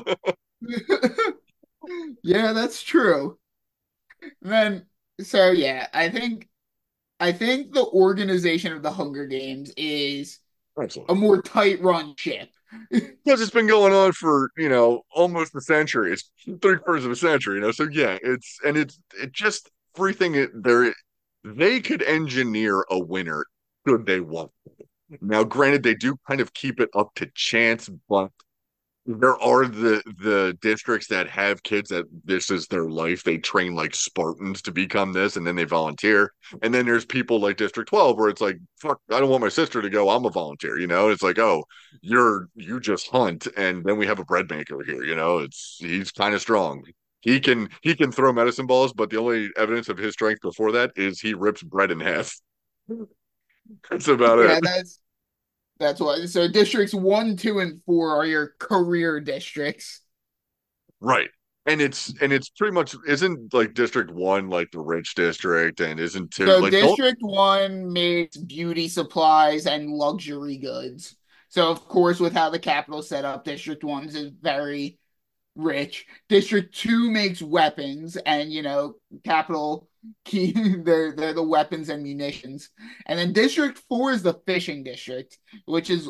Yeah, that's true. And then, so yeah, I think the organization of the Hunger Games is Excellent. a more tight run ship. Because it's been going on for, almost a century. It's three-quarters of a century, So yeah, it just everything they could engineer a winner should they want. Now, granted, they do kind of keep it up to chance, but there are the districts that have kids that this is their life. They train like Spartans to become this, and then they volunteer. And then there's people like District 12 where it's like, fuck, I don't want my sister to go. I'm a volunteer. It's like, oh, you just hunt, and then we have a bread maker here. He's kind of strong. He can throw medicine balls, but the only evidence of his strength before that is he rips bread in half. That's about it. Yeah, that's what. So districts one, two, and four are your career districts. Right. And it's pretty much, isn't like District 1 like the rich district, and isn't 2 So like, don't. District 1 makes beauty supplies and luxury goods. So of course, with how the capital's set up, District 1 is very rich. District 2 makes weapons and capital key they're the weapons and munitions. And then District 4 is the fishing district, which is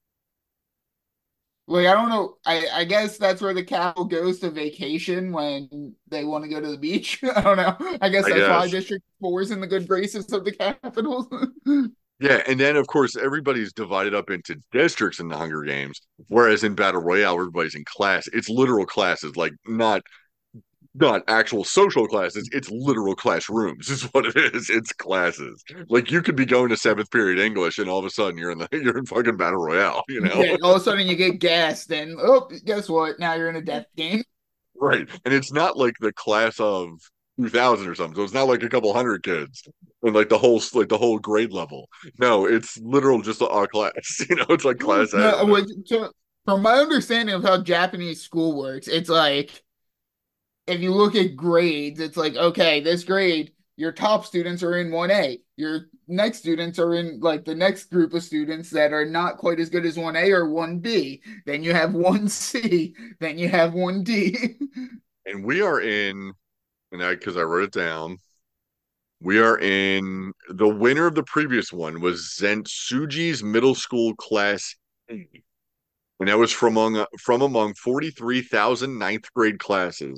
like I don't know. I guess that's where the capital goes to vacation when they want to go to the beach. I don't know. I guess I that's why guess. District 4 is in the good graces of the capital. Yeah, and then of course everybody's divided up into districts in the Hunger Games, whereas in Battle Royale everybody's in class. It's literal classes, like not actual social classes. It's literal classrooms, is what it is. It's classes. Like you could be going to seventh period English, and all of a sudden you're in fucking Battle Royale. Yeah, all of a sudden you get gassed, and oh, guess what? Now you're in a death game. Right. And it's not like the class of 2000 or something. So it's not like a couple hundred kids and like the whole grade level. No, it's literal just a class. It's like class No, action. from my understanding of how Japanese school works, it's like if you look at grades, it's like, okay, this grade, your top students are in 1A. Your next students are in like the next group of students that are not quite as good as 1A or 1B. Then you have 1C. Then you have 1D. And we are in, and because I wrote it down, we are in the winner of the previous one was Zentsuji's middle school class A. And that was from among 43,000 ninth grade classes.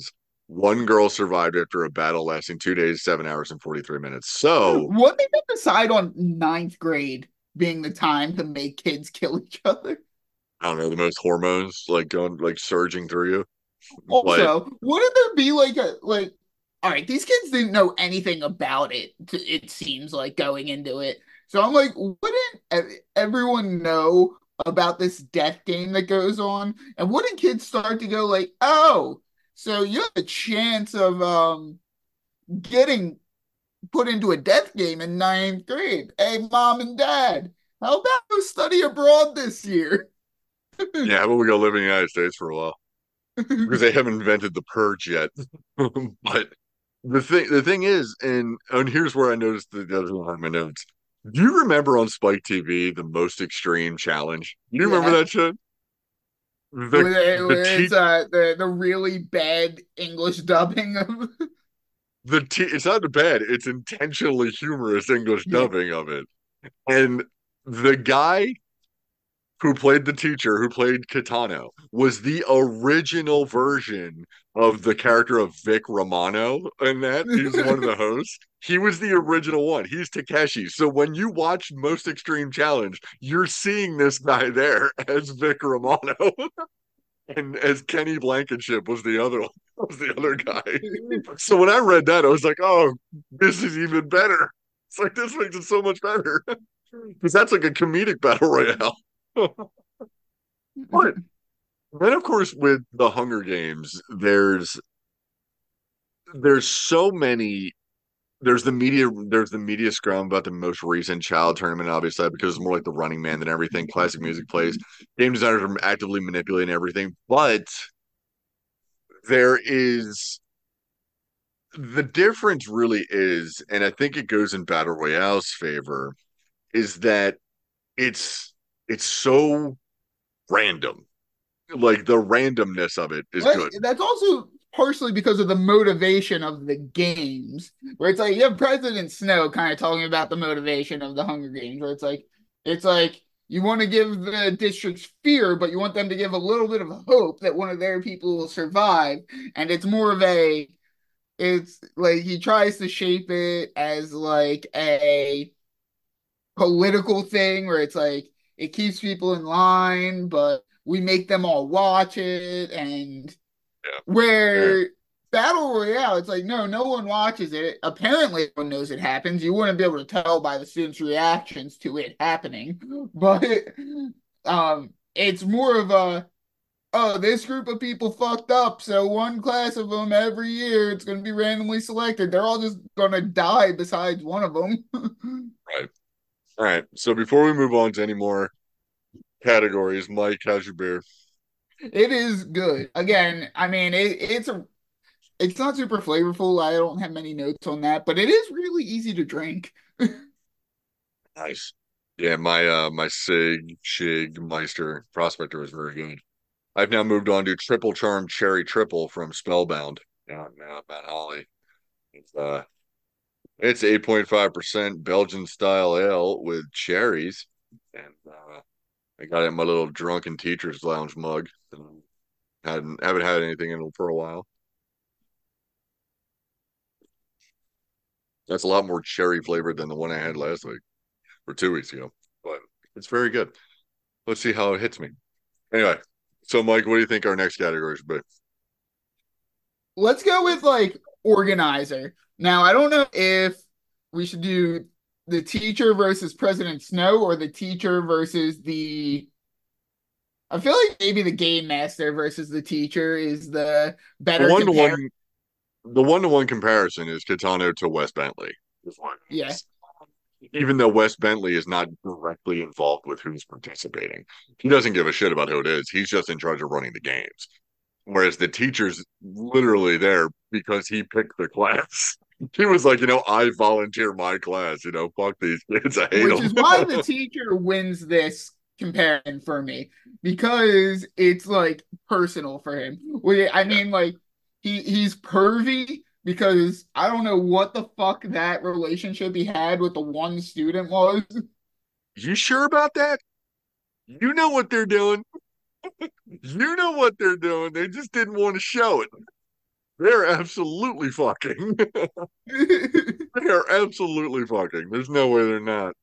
One girl survived after a battle lasting 2 days, 7 hours, and 43 minutes. So What did they decide on ninth grade being the time to make kids kill each other? I don't know, the most hormones like going like surging through you. But Also, wouldn't there be like a like all right, these kids didn't know anything about it, it seems like going into it. So I'm like, wouldn't everyone know about this death game that goes on? And wouldn't kids start to go like, oh, so you have a chance of getting put into a death game in ninth grade. Hey, mom and dad, how about go study abroad this year? yeah, how about we go live in the United States for a while? Because they haven't invented the purge yet. But the thing is, and here's where I noticed the other one on my notes. Do you remember on Spike TV the Most Extreme Challenge? Do you remember Yeah. that shit? The Where it's the the really bad English dubbing of it's not bad. It's intentionally humorous English yeah. dubbing of it. And the guy who played the teacher, who played Kitano, was the original version of the character of Vic Romano. And that he's one of the hosts. He was the original one. He's Takeshi. So when you watch Most Extreme Challenge, you're seeing this guy there as Vic Romano. And as Kenny Blankenship was the other one, was the other guy. So when I read that, I was like, oh, this is even better. It's like this makes it so much better. Because that's like a comedic battle royale. But then of course with the Hunger Games, there's so many there's the media scrum about the most recent child tournament, obviously, because it's more like the Running Man than everything. Classic music plays. Game designers are actively manipulating everything, but there is the difference really is, and I think it goes in Battle Royale's favor, is that it's it's so random. Like the randomness of it is But good. that's also partially because of the motivation of the games, where it's like you have President Snow kind of talking about the motivation of the Hunger Games, where it's like you want to give the districts fear, but you want them to give a little bit of hope that one of their people will survive. And it's more of a it's like he tries to shape it as like a political thing where it's like it keeps people in line, but we make them all watch it. And Yeah. Yeah. where Battle Royale, it's like, no, no one watches it. Apparently, everyone knows it happens. You wouldn't be able to tell by the students' reactions to it happening. But it's more of a, oh, this group of people fucked up. So one class of them every year, it's going to be randomly selected. They're all just going to die besides one of them. Right. All right. So before we move on to any more categories, Mike, how's your beer? It is good. Again, I mean, it's not super flavorful. I don't have many notes on that, but it is really easy to drink. Nice. Yeah, my Sig Shig Meister Prospector is very good. I've now moved on to Triple Charm Cherry Triple from Spellbound. Yeah, now Mount Holly. It's 8.5% Belgian style ale with cherries. And I got it in my little drunken teacher's lounge mug. And haven't had anything in it for a while. That's a lot more cherry flavored than the one I had last week or 2 weeks ago. But it's very good. Let's see how it hits me. Anyway, so Mike, what do you think our next category should be? Let's go with like organizer. Now, I don't know if we should do the teacher versus President Snow or the teacher versus the I feel like maybe the game master versus the teacher is the The better one to compare. one the one-to-one comparison is Kitano to Wes Bentley. Is what it Yeah, is. Even though Wes Bentley is not directly involved with who's participating, he doesn't give a shit about who it is. He's just in charge of running the games. Whereas the teacher's literally there because he picked the class. He was like, I volunteer my class. Fuck these kids. I hate which them. is why the teacher wins this comparison for me because it's like personal for him. I Yeah. mean, like he's pervy because I don't know what the fuck that relationship he had with the one student was. You sure about that? You know what they're doing. You know what they're doing. They just didn't want to show it. They're absolutely fucking. They're absolutely fucking. There's no way they're not.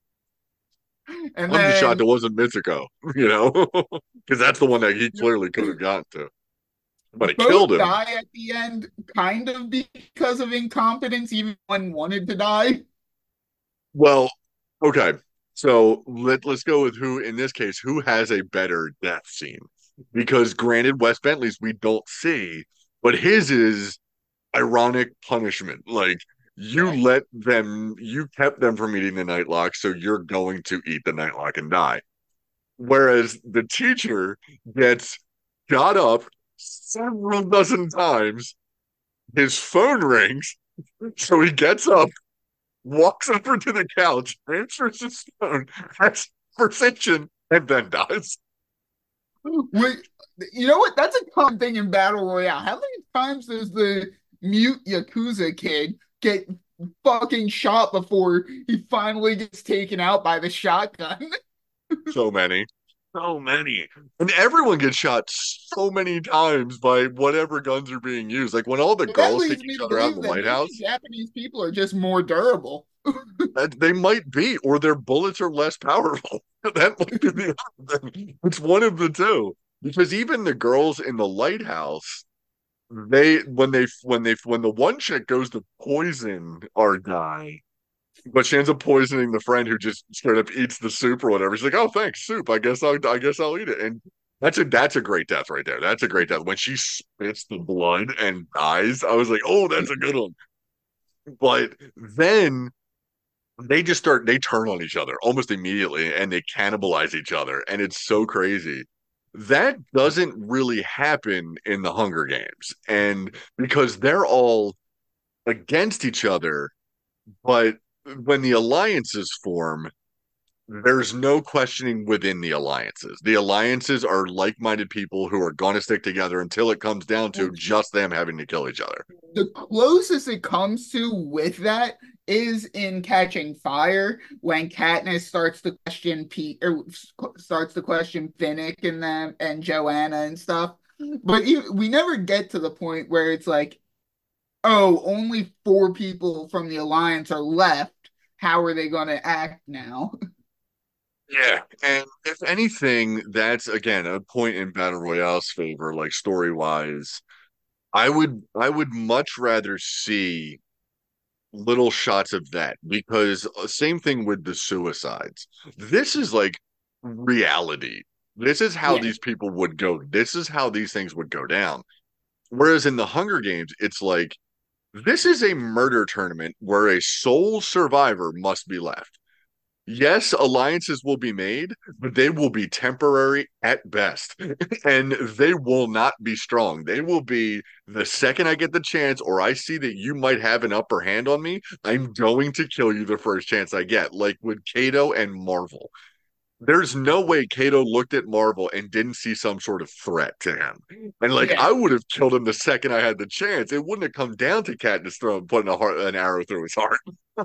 And I'm just shocked it then wasn't Mitsuko, you know, because that's the one that he clearly could have gotten to, but it killed both him. die at the end, kind of because of incompetence. Even one wanted to die. Well, okay. So let's go with who in this case who has a better death scene. Because granted, Wes Bentley's we don't see, but his is ironic punishment. Like Yeah. you kept them from eating the nightlock, so you're going to eat the nightlock and die. Whereas the teacher gets got up several dozen times, his phone rings, so he gets up, walks over to the couch, answers his phone, has a conversation, and then dies. Wait, you know what? That's a common thing in Battle Royale. How many times does the mute Yakuza kid get fucking shot before he finally gets taken out by the shotgun? So many. So many. And everyone gets shot so many times by whatever guns are being used. Like when all the That girls take leads me each to other out in believe the that White maybe House, Japanese people are just more durable. they might be, or their bullets are less powerful. That might be the other thing. It's one of the two. Because even the girls in the lighthouse, when the one chick goes to poison our guy, but she ends up poisoning the friend who just straight up eats the soup or whatever. She's like, "Oh, thanks, soup. I guess I'll eat it." And that's a great death right there. That's a great death. When she spits the blood and dies, I was like, "Oh, that's a good one." But then they turn on each other almost immediately and they cannibalize each other, and it's so crazy. That doesn't really happen in the Hunger Games, and because they're all against each other, but when the alliances form, there's no questioning within the alliances. The alliances are like-minded people who are going to stick together until it comes down to Which just them having to kill each other. the closest it comes to with that is in Catching Fire when Katniss starts to question Pete or starts to question Finnick and them and Joanna and stuff. But we never get to the point where it's like, oh, only four people from the Alliance are left. How are they going to act now? Yeah, and if anything, that's again a point in Battle Royale's favor, like story-wise. I would much rather see little shots of that because same thing with the suicides. This is like reality. This is how Yeah. these people would go. This is how these things would go down. Whereas in the Hunger Games, it's like this is a murder tournament where a sole survivor must be left. Yes, alliances will be made, but they will be temporary at best. And they will not be strong. They will be the second I get the chance, or I see that you might have an upper hand on me, I'm going to kill you the first chance I get, like with Kato and Marvel. There's no way Kato looked at Marvel and didn't see some sort of threat to him. And like Yeah. I would have killed him the second I had the chance. It wouldn't have come down to Katniss throwing putting an arrow through his heart.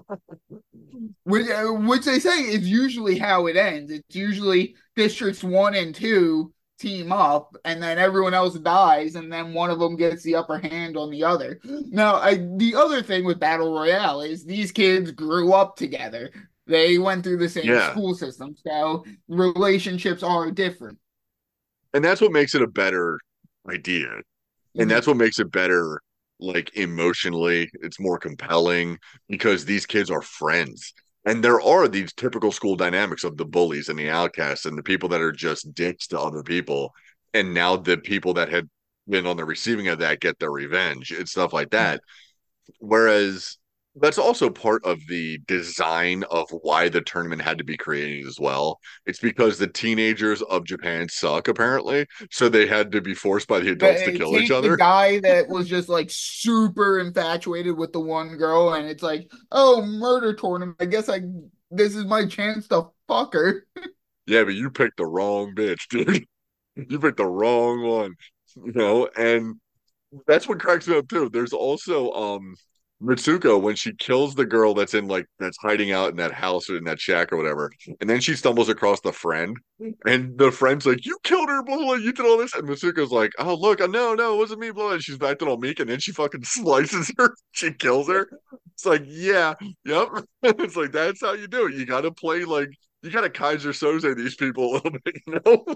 Which they say is usually how it ends. It's usually districts one and two team up, and then everyone else dies, and then one of them gets the upper hand on the other. Now, the other thing with Battle Royale is these kids grew up together. They went through the same Yeah. school system, so relationships are different. And that's what makes it a better idea. And that's Mhm. what makes it better, like emotionally. It's more compelling because these kids are friends. And there are these typical school dynamics of the bullies and the outcasts and the people that are just dicks to other people. And now the people that had been on the receiving of that get their revenge and stuff like that. Whereas that's also part of the design of why the tournament had to be created as well. It's because the teenagers of Japan suck, apparently. So they had to be forced by the adults to kill each Take the other. guy that was just like super infatuated with the one girl, and it's like, oh, murder tournament. I guess I this is my chance to fuck her. Yeah, but you picked the wrong bitch, dude. You picked the wrong one, and that's what cracks me up too. There's also Mitsuko, when she kills the girl that's in like that's hiding out in that house or in that shack or whatever, and then she stumbles across the friend, and the friend's like, "You killed her, blah blah, you did all this," and Mitsuko's like, "Oh look, no, no, it wasn't me, blah," and she's acting all meek, and then she fucking slices her, she kills her. It's like, yeah, yep. It's like that's how you do it. You got to play like you got to Kaiser Soze these people a little bit, you know?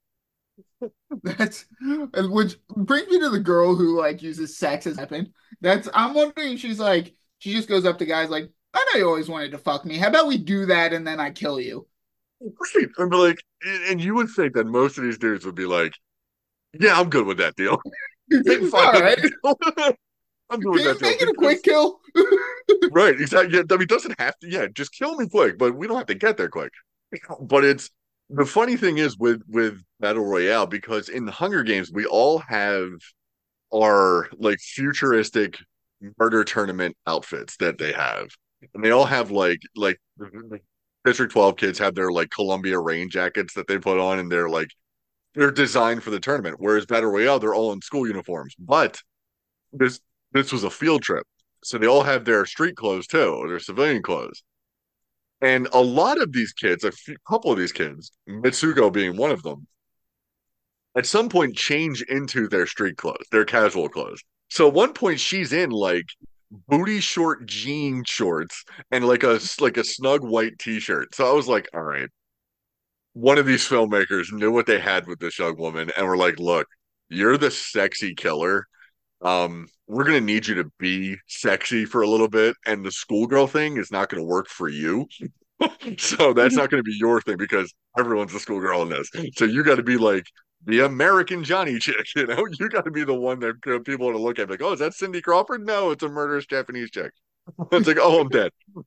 That's which brings me to the girl who like uses sex as a weapon. That's I'm wondering if she's like she just goes up to guys like, I know you always wanted to fuck me. How about we do that and then I kill you? Right. I'm like, and you would think that most of these dudes would be like, "Yeah, I'm good with that deal. I'm fine All with right. that deal. I'm good with Can you that deal make it a quick because kill? right, exactly. Yeah, I mean, it doesn't have to. Yeah, just kill me quick, but we don't have to get there quick. But it's the funny thing is with Battle Royale because in the Hunger Games we all have our like futuristic murder tournament outfits that they have, and they all have like the District 12 kids have their like Columbia rain jackets that they put on, and they're designed for the tournament. Whereas Battle Royale, they're all in school uniforms. But this this was a field trip, so they all have their street clothes too, or their civilian clothes. And a lot of these kids, couple of these kids, Mitsuko being one of them, at some point change into their street clothes, their casual clothes. So at one point she's in like booty short jean shorts and like a snug white t-shirt. So I was like, all right, one of these filmmakers knew what they had with this young woman and were like, look, you're the sexy killer. We're gonna need you to be sexy for a little bit, and the schoolgirl thing is not gonna work for you. So that's not gonna be your thing because everyone's a schoolgirl in this. So you got to be like the American Johnny chick, you know? You got to be the one that people want to look at, like, oh, is that Cindy Crawford? No, it's a murderous Japanese chick. It's like, oh, I'm dead.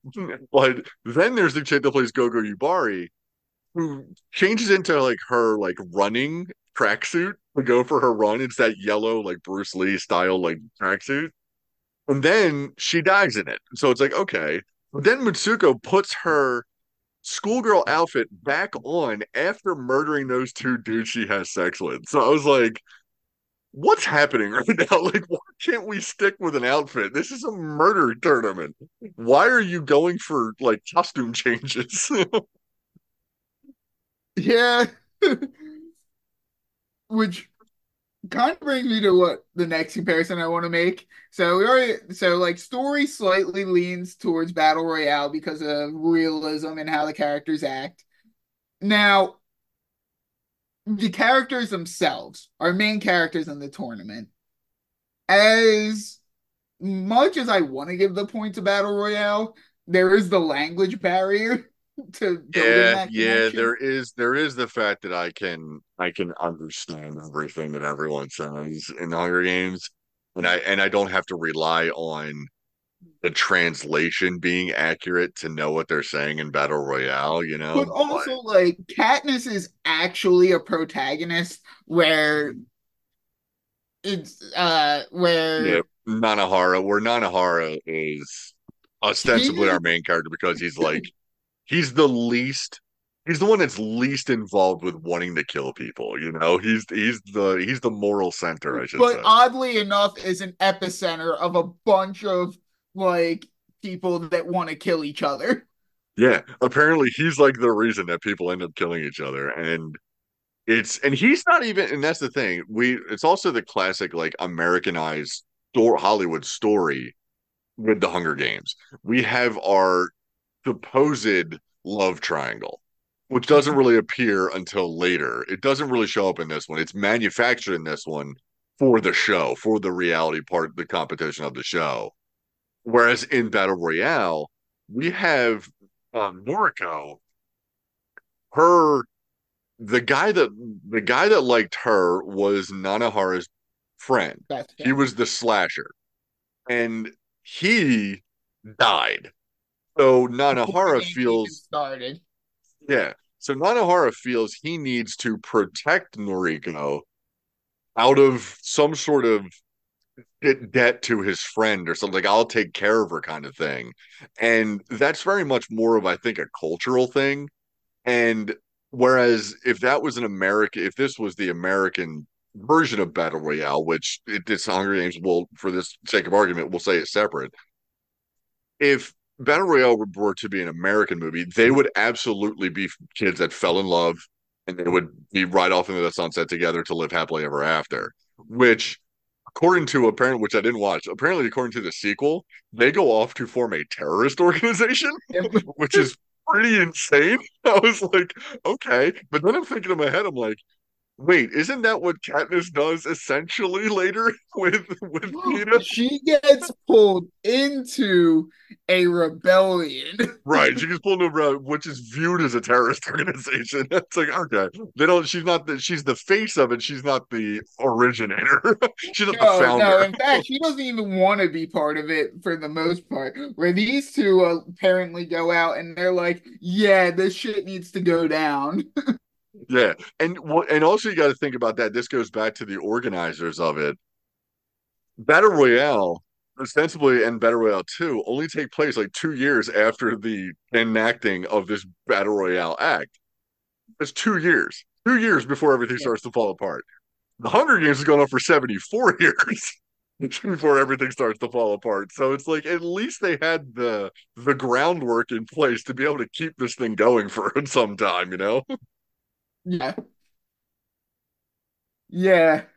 But then there's the chick that plays Gogo Yubari, who changes into like her like running tracksuit to go for her run. It's that yellow like Bruce Lee style like tracksuit, and then she dies in it. So it's like okay. But then Mitsuko puts her schoolgirl outfit back on after murdering those two dudes she has sex with. So I was like, what's happening right now? Like, why can't we stick with an outfit? This is a murder tournament. Why are you going for like costume changes? Yeah. Which kind of brings me to what the next comparison I want to make. So like story slightly leans towards Battle Royale because of realism and how the characters act. Now, the characters themselves, our main characters in the tournament, as much as I want to give the point to Battle Royale, there is the language barrier to building Yeah, that yeah, connection. there is the fact that I can understand everything that everyone says in the Hunger Games, and I don't have to rely on the translation being accurate to know what they're saying in Battle Royale, you But know? But also, like, Katniss is actually a protagonist where yeah, where Nanahara is ostensibly our she main character because he's the least he's the one that's least involved with wanting to kill people, you know? He's the moral center, I should but say. oddly enough is an epicenter of a bunch of like people that want to kill each other. Yeah, apparently he's like the reason that people end up killing each other. And he's not even and that's the thing. It's also the classic like Americanized Hollywood story with the Hunger Games. We have our supposed love triangle, which doesn't really appear until later. It doesn't really show up in this one. It's manufactured in this one for the show, for the reality part, the competition of the show. Whereas in Battle Royale, we have Noriko, her the guy that liked her was Nanahara's friend. Best He friend. was the slasher, and he died. So Before the Nanahara game even feels started. yeah. So Nanahara feels he needs to protect Noriko out of some sort of debt to his friend or something like I'll take care of her kind of thing. And that's very much more of I think a cultural thing. And whereas if this was the American version of Battle Royale, which this Hunger Games will, for this sake of argument, we'll say it's separate. if Battle Royale were to be an American movie, they would absolutely be kids that fell in love and they would be right off into the sunset together to live happily ever after. Which, according to apparently, which I didn't watch, apparently according to the sequel, they go off to form a terrorist organization, which is pretty insane. I was like, okay, but then I'm thinking in my head, I'm like, wait, isn't that what Katniss does essentially later with Peeta? She gets pulled into a rebellion. Right, she gets pulled over, which is viewed as a terrorist organization. It's like, okay, they don't. She's not the. She's the face of it. She's not the originator. She's not the No, no. founder. In fact, she doesn't even want to be part of it for the most part. Where these two apparently go out and they're like, "Yeah, this shit needs to go down." Yeah, and also you got to think about that. This goes back to the organizers of it. Battle Royale, ostensibly, and Battle Royale 2 only take place like 2 years after the enacting of this Battle Royale Act. It's 2 years. 2 years before everything Yeah, starts to fall apart. The Hunger Games has gone on for 74 years before everything starts to fall apart. So it's like at least they had the groundwork in place to be able to keep this thing going for some time, you know? yeah, yeah.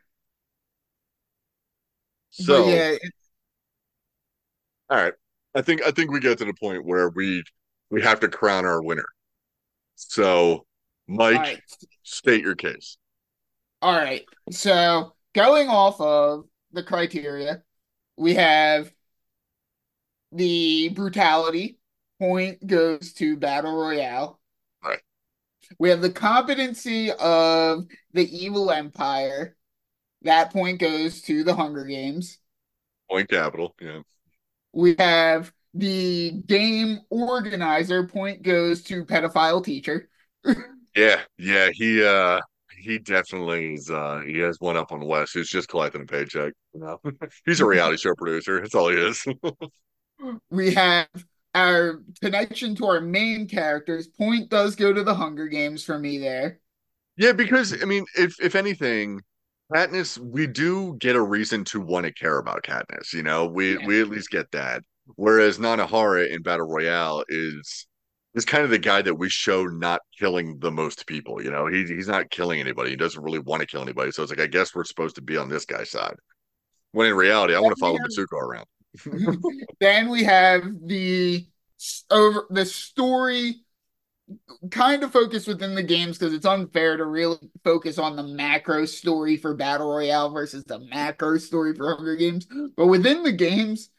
But So, yeah, all right. I think we get to the point where we have to crown our winner. So, all Mike, right, state your case. all right. So going off of the criteria, we have the brutality point goes to Battle Royale. All right. We have the competency of the evil empire. That point goes to the Hunger Games. Point capital. Yeah. We have the game organizer point goes to pedophile teacher. Yeah. Yeah. He definitely is he has one up on Wes who's just collecting a paycheck. You know? He's a reality show producer. That's all he is. We have our connection to our main characters. Point does go to the Hunger Games for me there. Yeah, because I mean, if anything, Katniss, we do get a reason to want to care about Katniss. You know, we Yeah. we at least get that. Whereas Nanahara in Battle Royale is kind of the guy that we show not killing the most people. You know, he's not killing anybody. He doesn't really want to kill anybody. So it's like I guess we're supposed to be on this guy's side. When in reality, I Then want to we follow have Mitsuko around. then we have the over the story kind of focused within the games because it's unfair to really focus on the macro story for Battle Royale versus the macro story for Hunger Games. But within the games,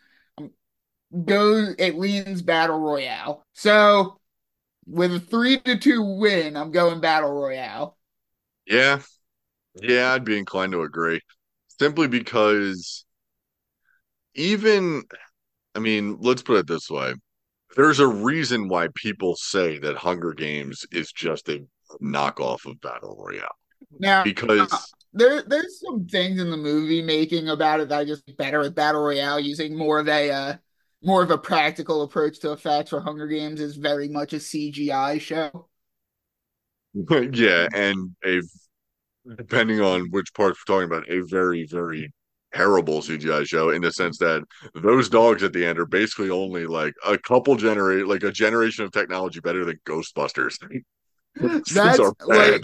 it leans Battle Royale. So with a 3-2 win, I'm going Battle Royale. Yeah, yeah, I'd be inclined to agree. Simply because even, I mean, let's put it this way. There's a reason why people say that Hunger Games is just a knockoff of Battle Royale. Now, Because there's some things in the movie making about it that I just like better with Battle Royale using more of a practical approach to effects. Where Hunger Games is very much a CGI show. yeah, and a depending on which parts we're talking about, a very, very terrible CGI show in the sense that those dogs at the end are basically only like like a generation of technology better than Ghostbusters. Those things That's are bad. like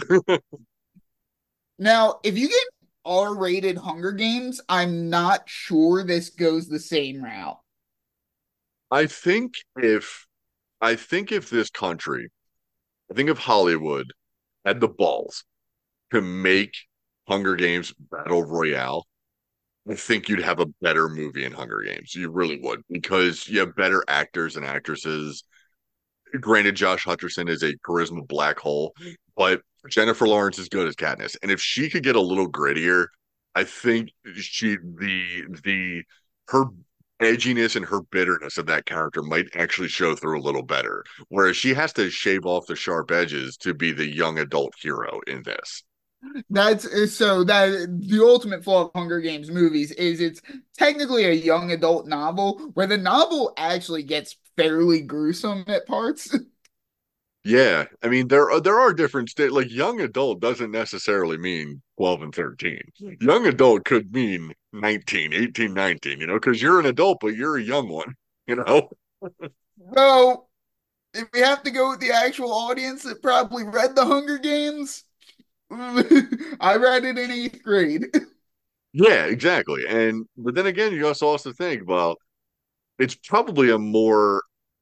now if you get R-rated Hunger Games, I'm not sure this goes the same route. I think if I think if this country, I think if Hollywood had the balls to make Hunger Games Battle Royale, I think you'd have a better movie in Hunger Games. You really would, because you have better actors and actresses. Granted, Josh Hutcherson is a charisma black hole, but Jennifer Lawrence is good as Katniss. And if she could get a little grittier, I think the her edginess and her bitterness of that character might actually show through a little better. Whereas she has to shave off the sharp edges to be the young adult hero in this. That's so that the ultimate flaw of Hunger Games movies is it's technically a young adult novel where the novel actually gets fairly gruesome at parts. Yeah, I mean there are different state like young adult doesn't necessarily mean 12 and 13. Young adult could mean 19, 18, 19. You know, because you're an adult but you're a young one, you know. So if we have to go with the actual audience that probably read the Hunger Games, I read it in eighth grade. Yeah, exactly. And but then again, you also think, well, it's probably a more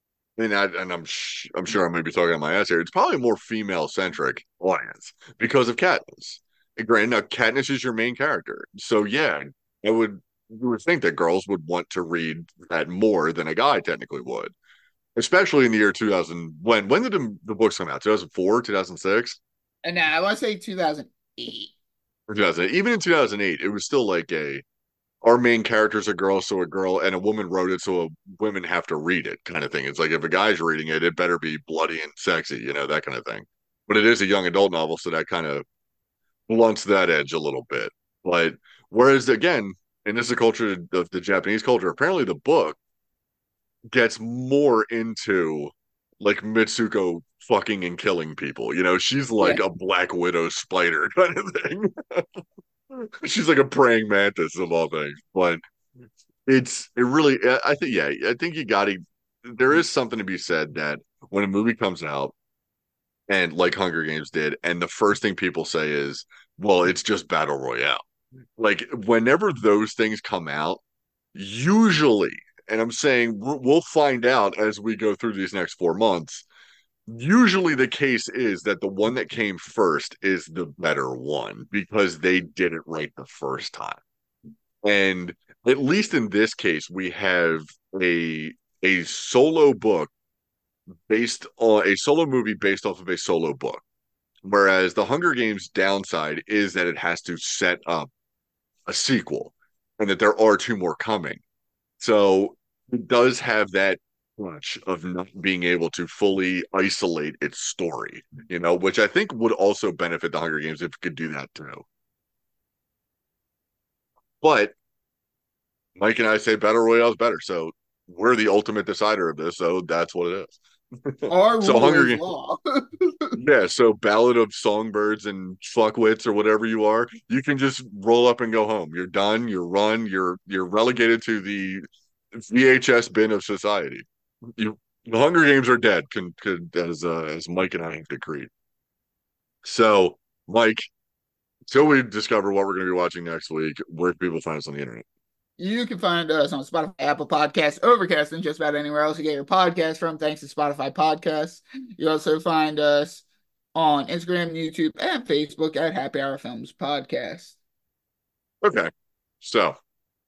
I'm sure I may be talking on my ass here. It's probably a more female centric audience because of Katniss. And granted, now Katniss is your main character, so yeah, you would think that girls would want to read that more than a guy technically would, especially in the year 2000. When did the books come out? 2004, 2006, And now I want to say 2008. or 2008? Even in 2008, it was still like a our main character's a girl, so a girl and a woman wrote it, so women have to read it kind of thing. It's like if a guy's reading it, it better be bloody and sexy, that kind of thing. But it is a young adult novel, so that kind of blunts that edge a little bit. But whereas again, and this is the culture of the Japanese culture, apparently the book gets more into like Mitsuko fucking and killing people. She's Yeah. like a Black Widow spider kind of thing. She's like a praying mantis of all things. But it really, I think, yeah, I think you got to, there is something to be said that when a movie comes out and like Hunger Games did, and the first thing people say is, well, it's just Battle Royale. Like, whenever those things come out, usually, and I'm saying we'll find out as we go through these next 4 months, usually the case is that the one that came first is the better one because they did it right the first time. And at least in this case, we have a solo book based on a solo movie based off of a solo book. Whereas the Hunger Games downside is that it has to set up a sequel and that there are two more coming. So it does have that crunch of not being able to fully isolate its story, which I think would also benefit the Hunger Games if it could do that too. But Mike and I say Battle Royale is better. So we're the ultimate decider of this. So that's what it is. Our So rule Hunger is Games, law. yeah. So Ballad of Songbirds and Fuckwits or whatever you are, you can just roll up and go home. You're done. You're run. You're relegated to the VHS bin of society. You the Hunger Games are dead. As Mike and I have decreed. So Mike, till we discover what we're going to be watching next week, where can people find us on the internet? You can find us on Spotify, Apple Podcasts, Overcast, and just about anywhere else you get your podcast from, thanks to Spotify Podcasts. You also find us on Instagram, YouTube, and Facebook at Happy Hour Films Podcast. Okay. So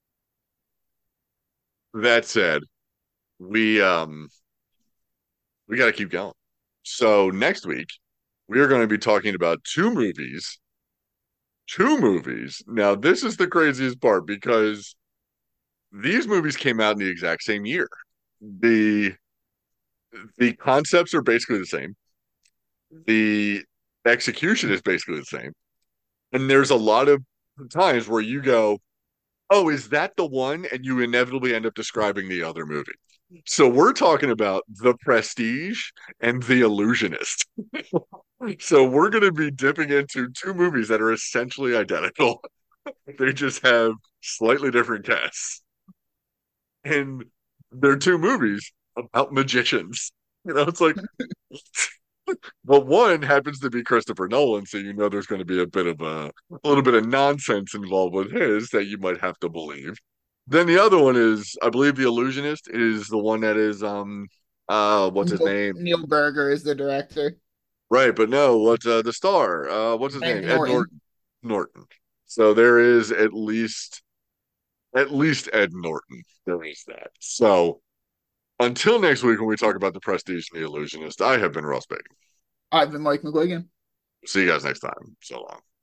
that said, we we got to keep going. So next week we are going to be talking about two movies. Two movies. Now this is the craziest part because these movies came out in the exact same year. The the concepts are basically the same. The execution is basically the same. And there's a lot of times where you go, "Oh, is that the one?" And you inevitably end up describing the other movie. So we're talking about The Prestige and The Illusionist. So we're going to be dipping into two movies that are essentially identical. They just have slightly different casts. And they're two movies about magicians. It's like, well, one happens to be Christopher Nolan, so there's going to be a little bit of nonsense involved with his that you might have to believe. Then the other one is, I believe, The Illusionist is the one that is what's his name? Neil Berger is the director. Right, but no, what's the star? What's his Ed name? Ed Norton. Norton. Norton. So there is at least Ed Norton. There is that. So until next week when we talk about The Prestige and The Illusionist, I have been Ross Bacon. I've been Mike McGuigan. See you guys next time. So long.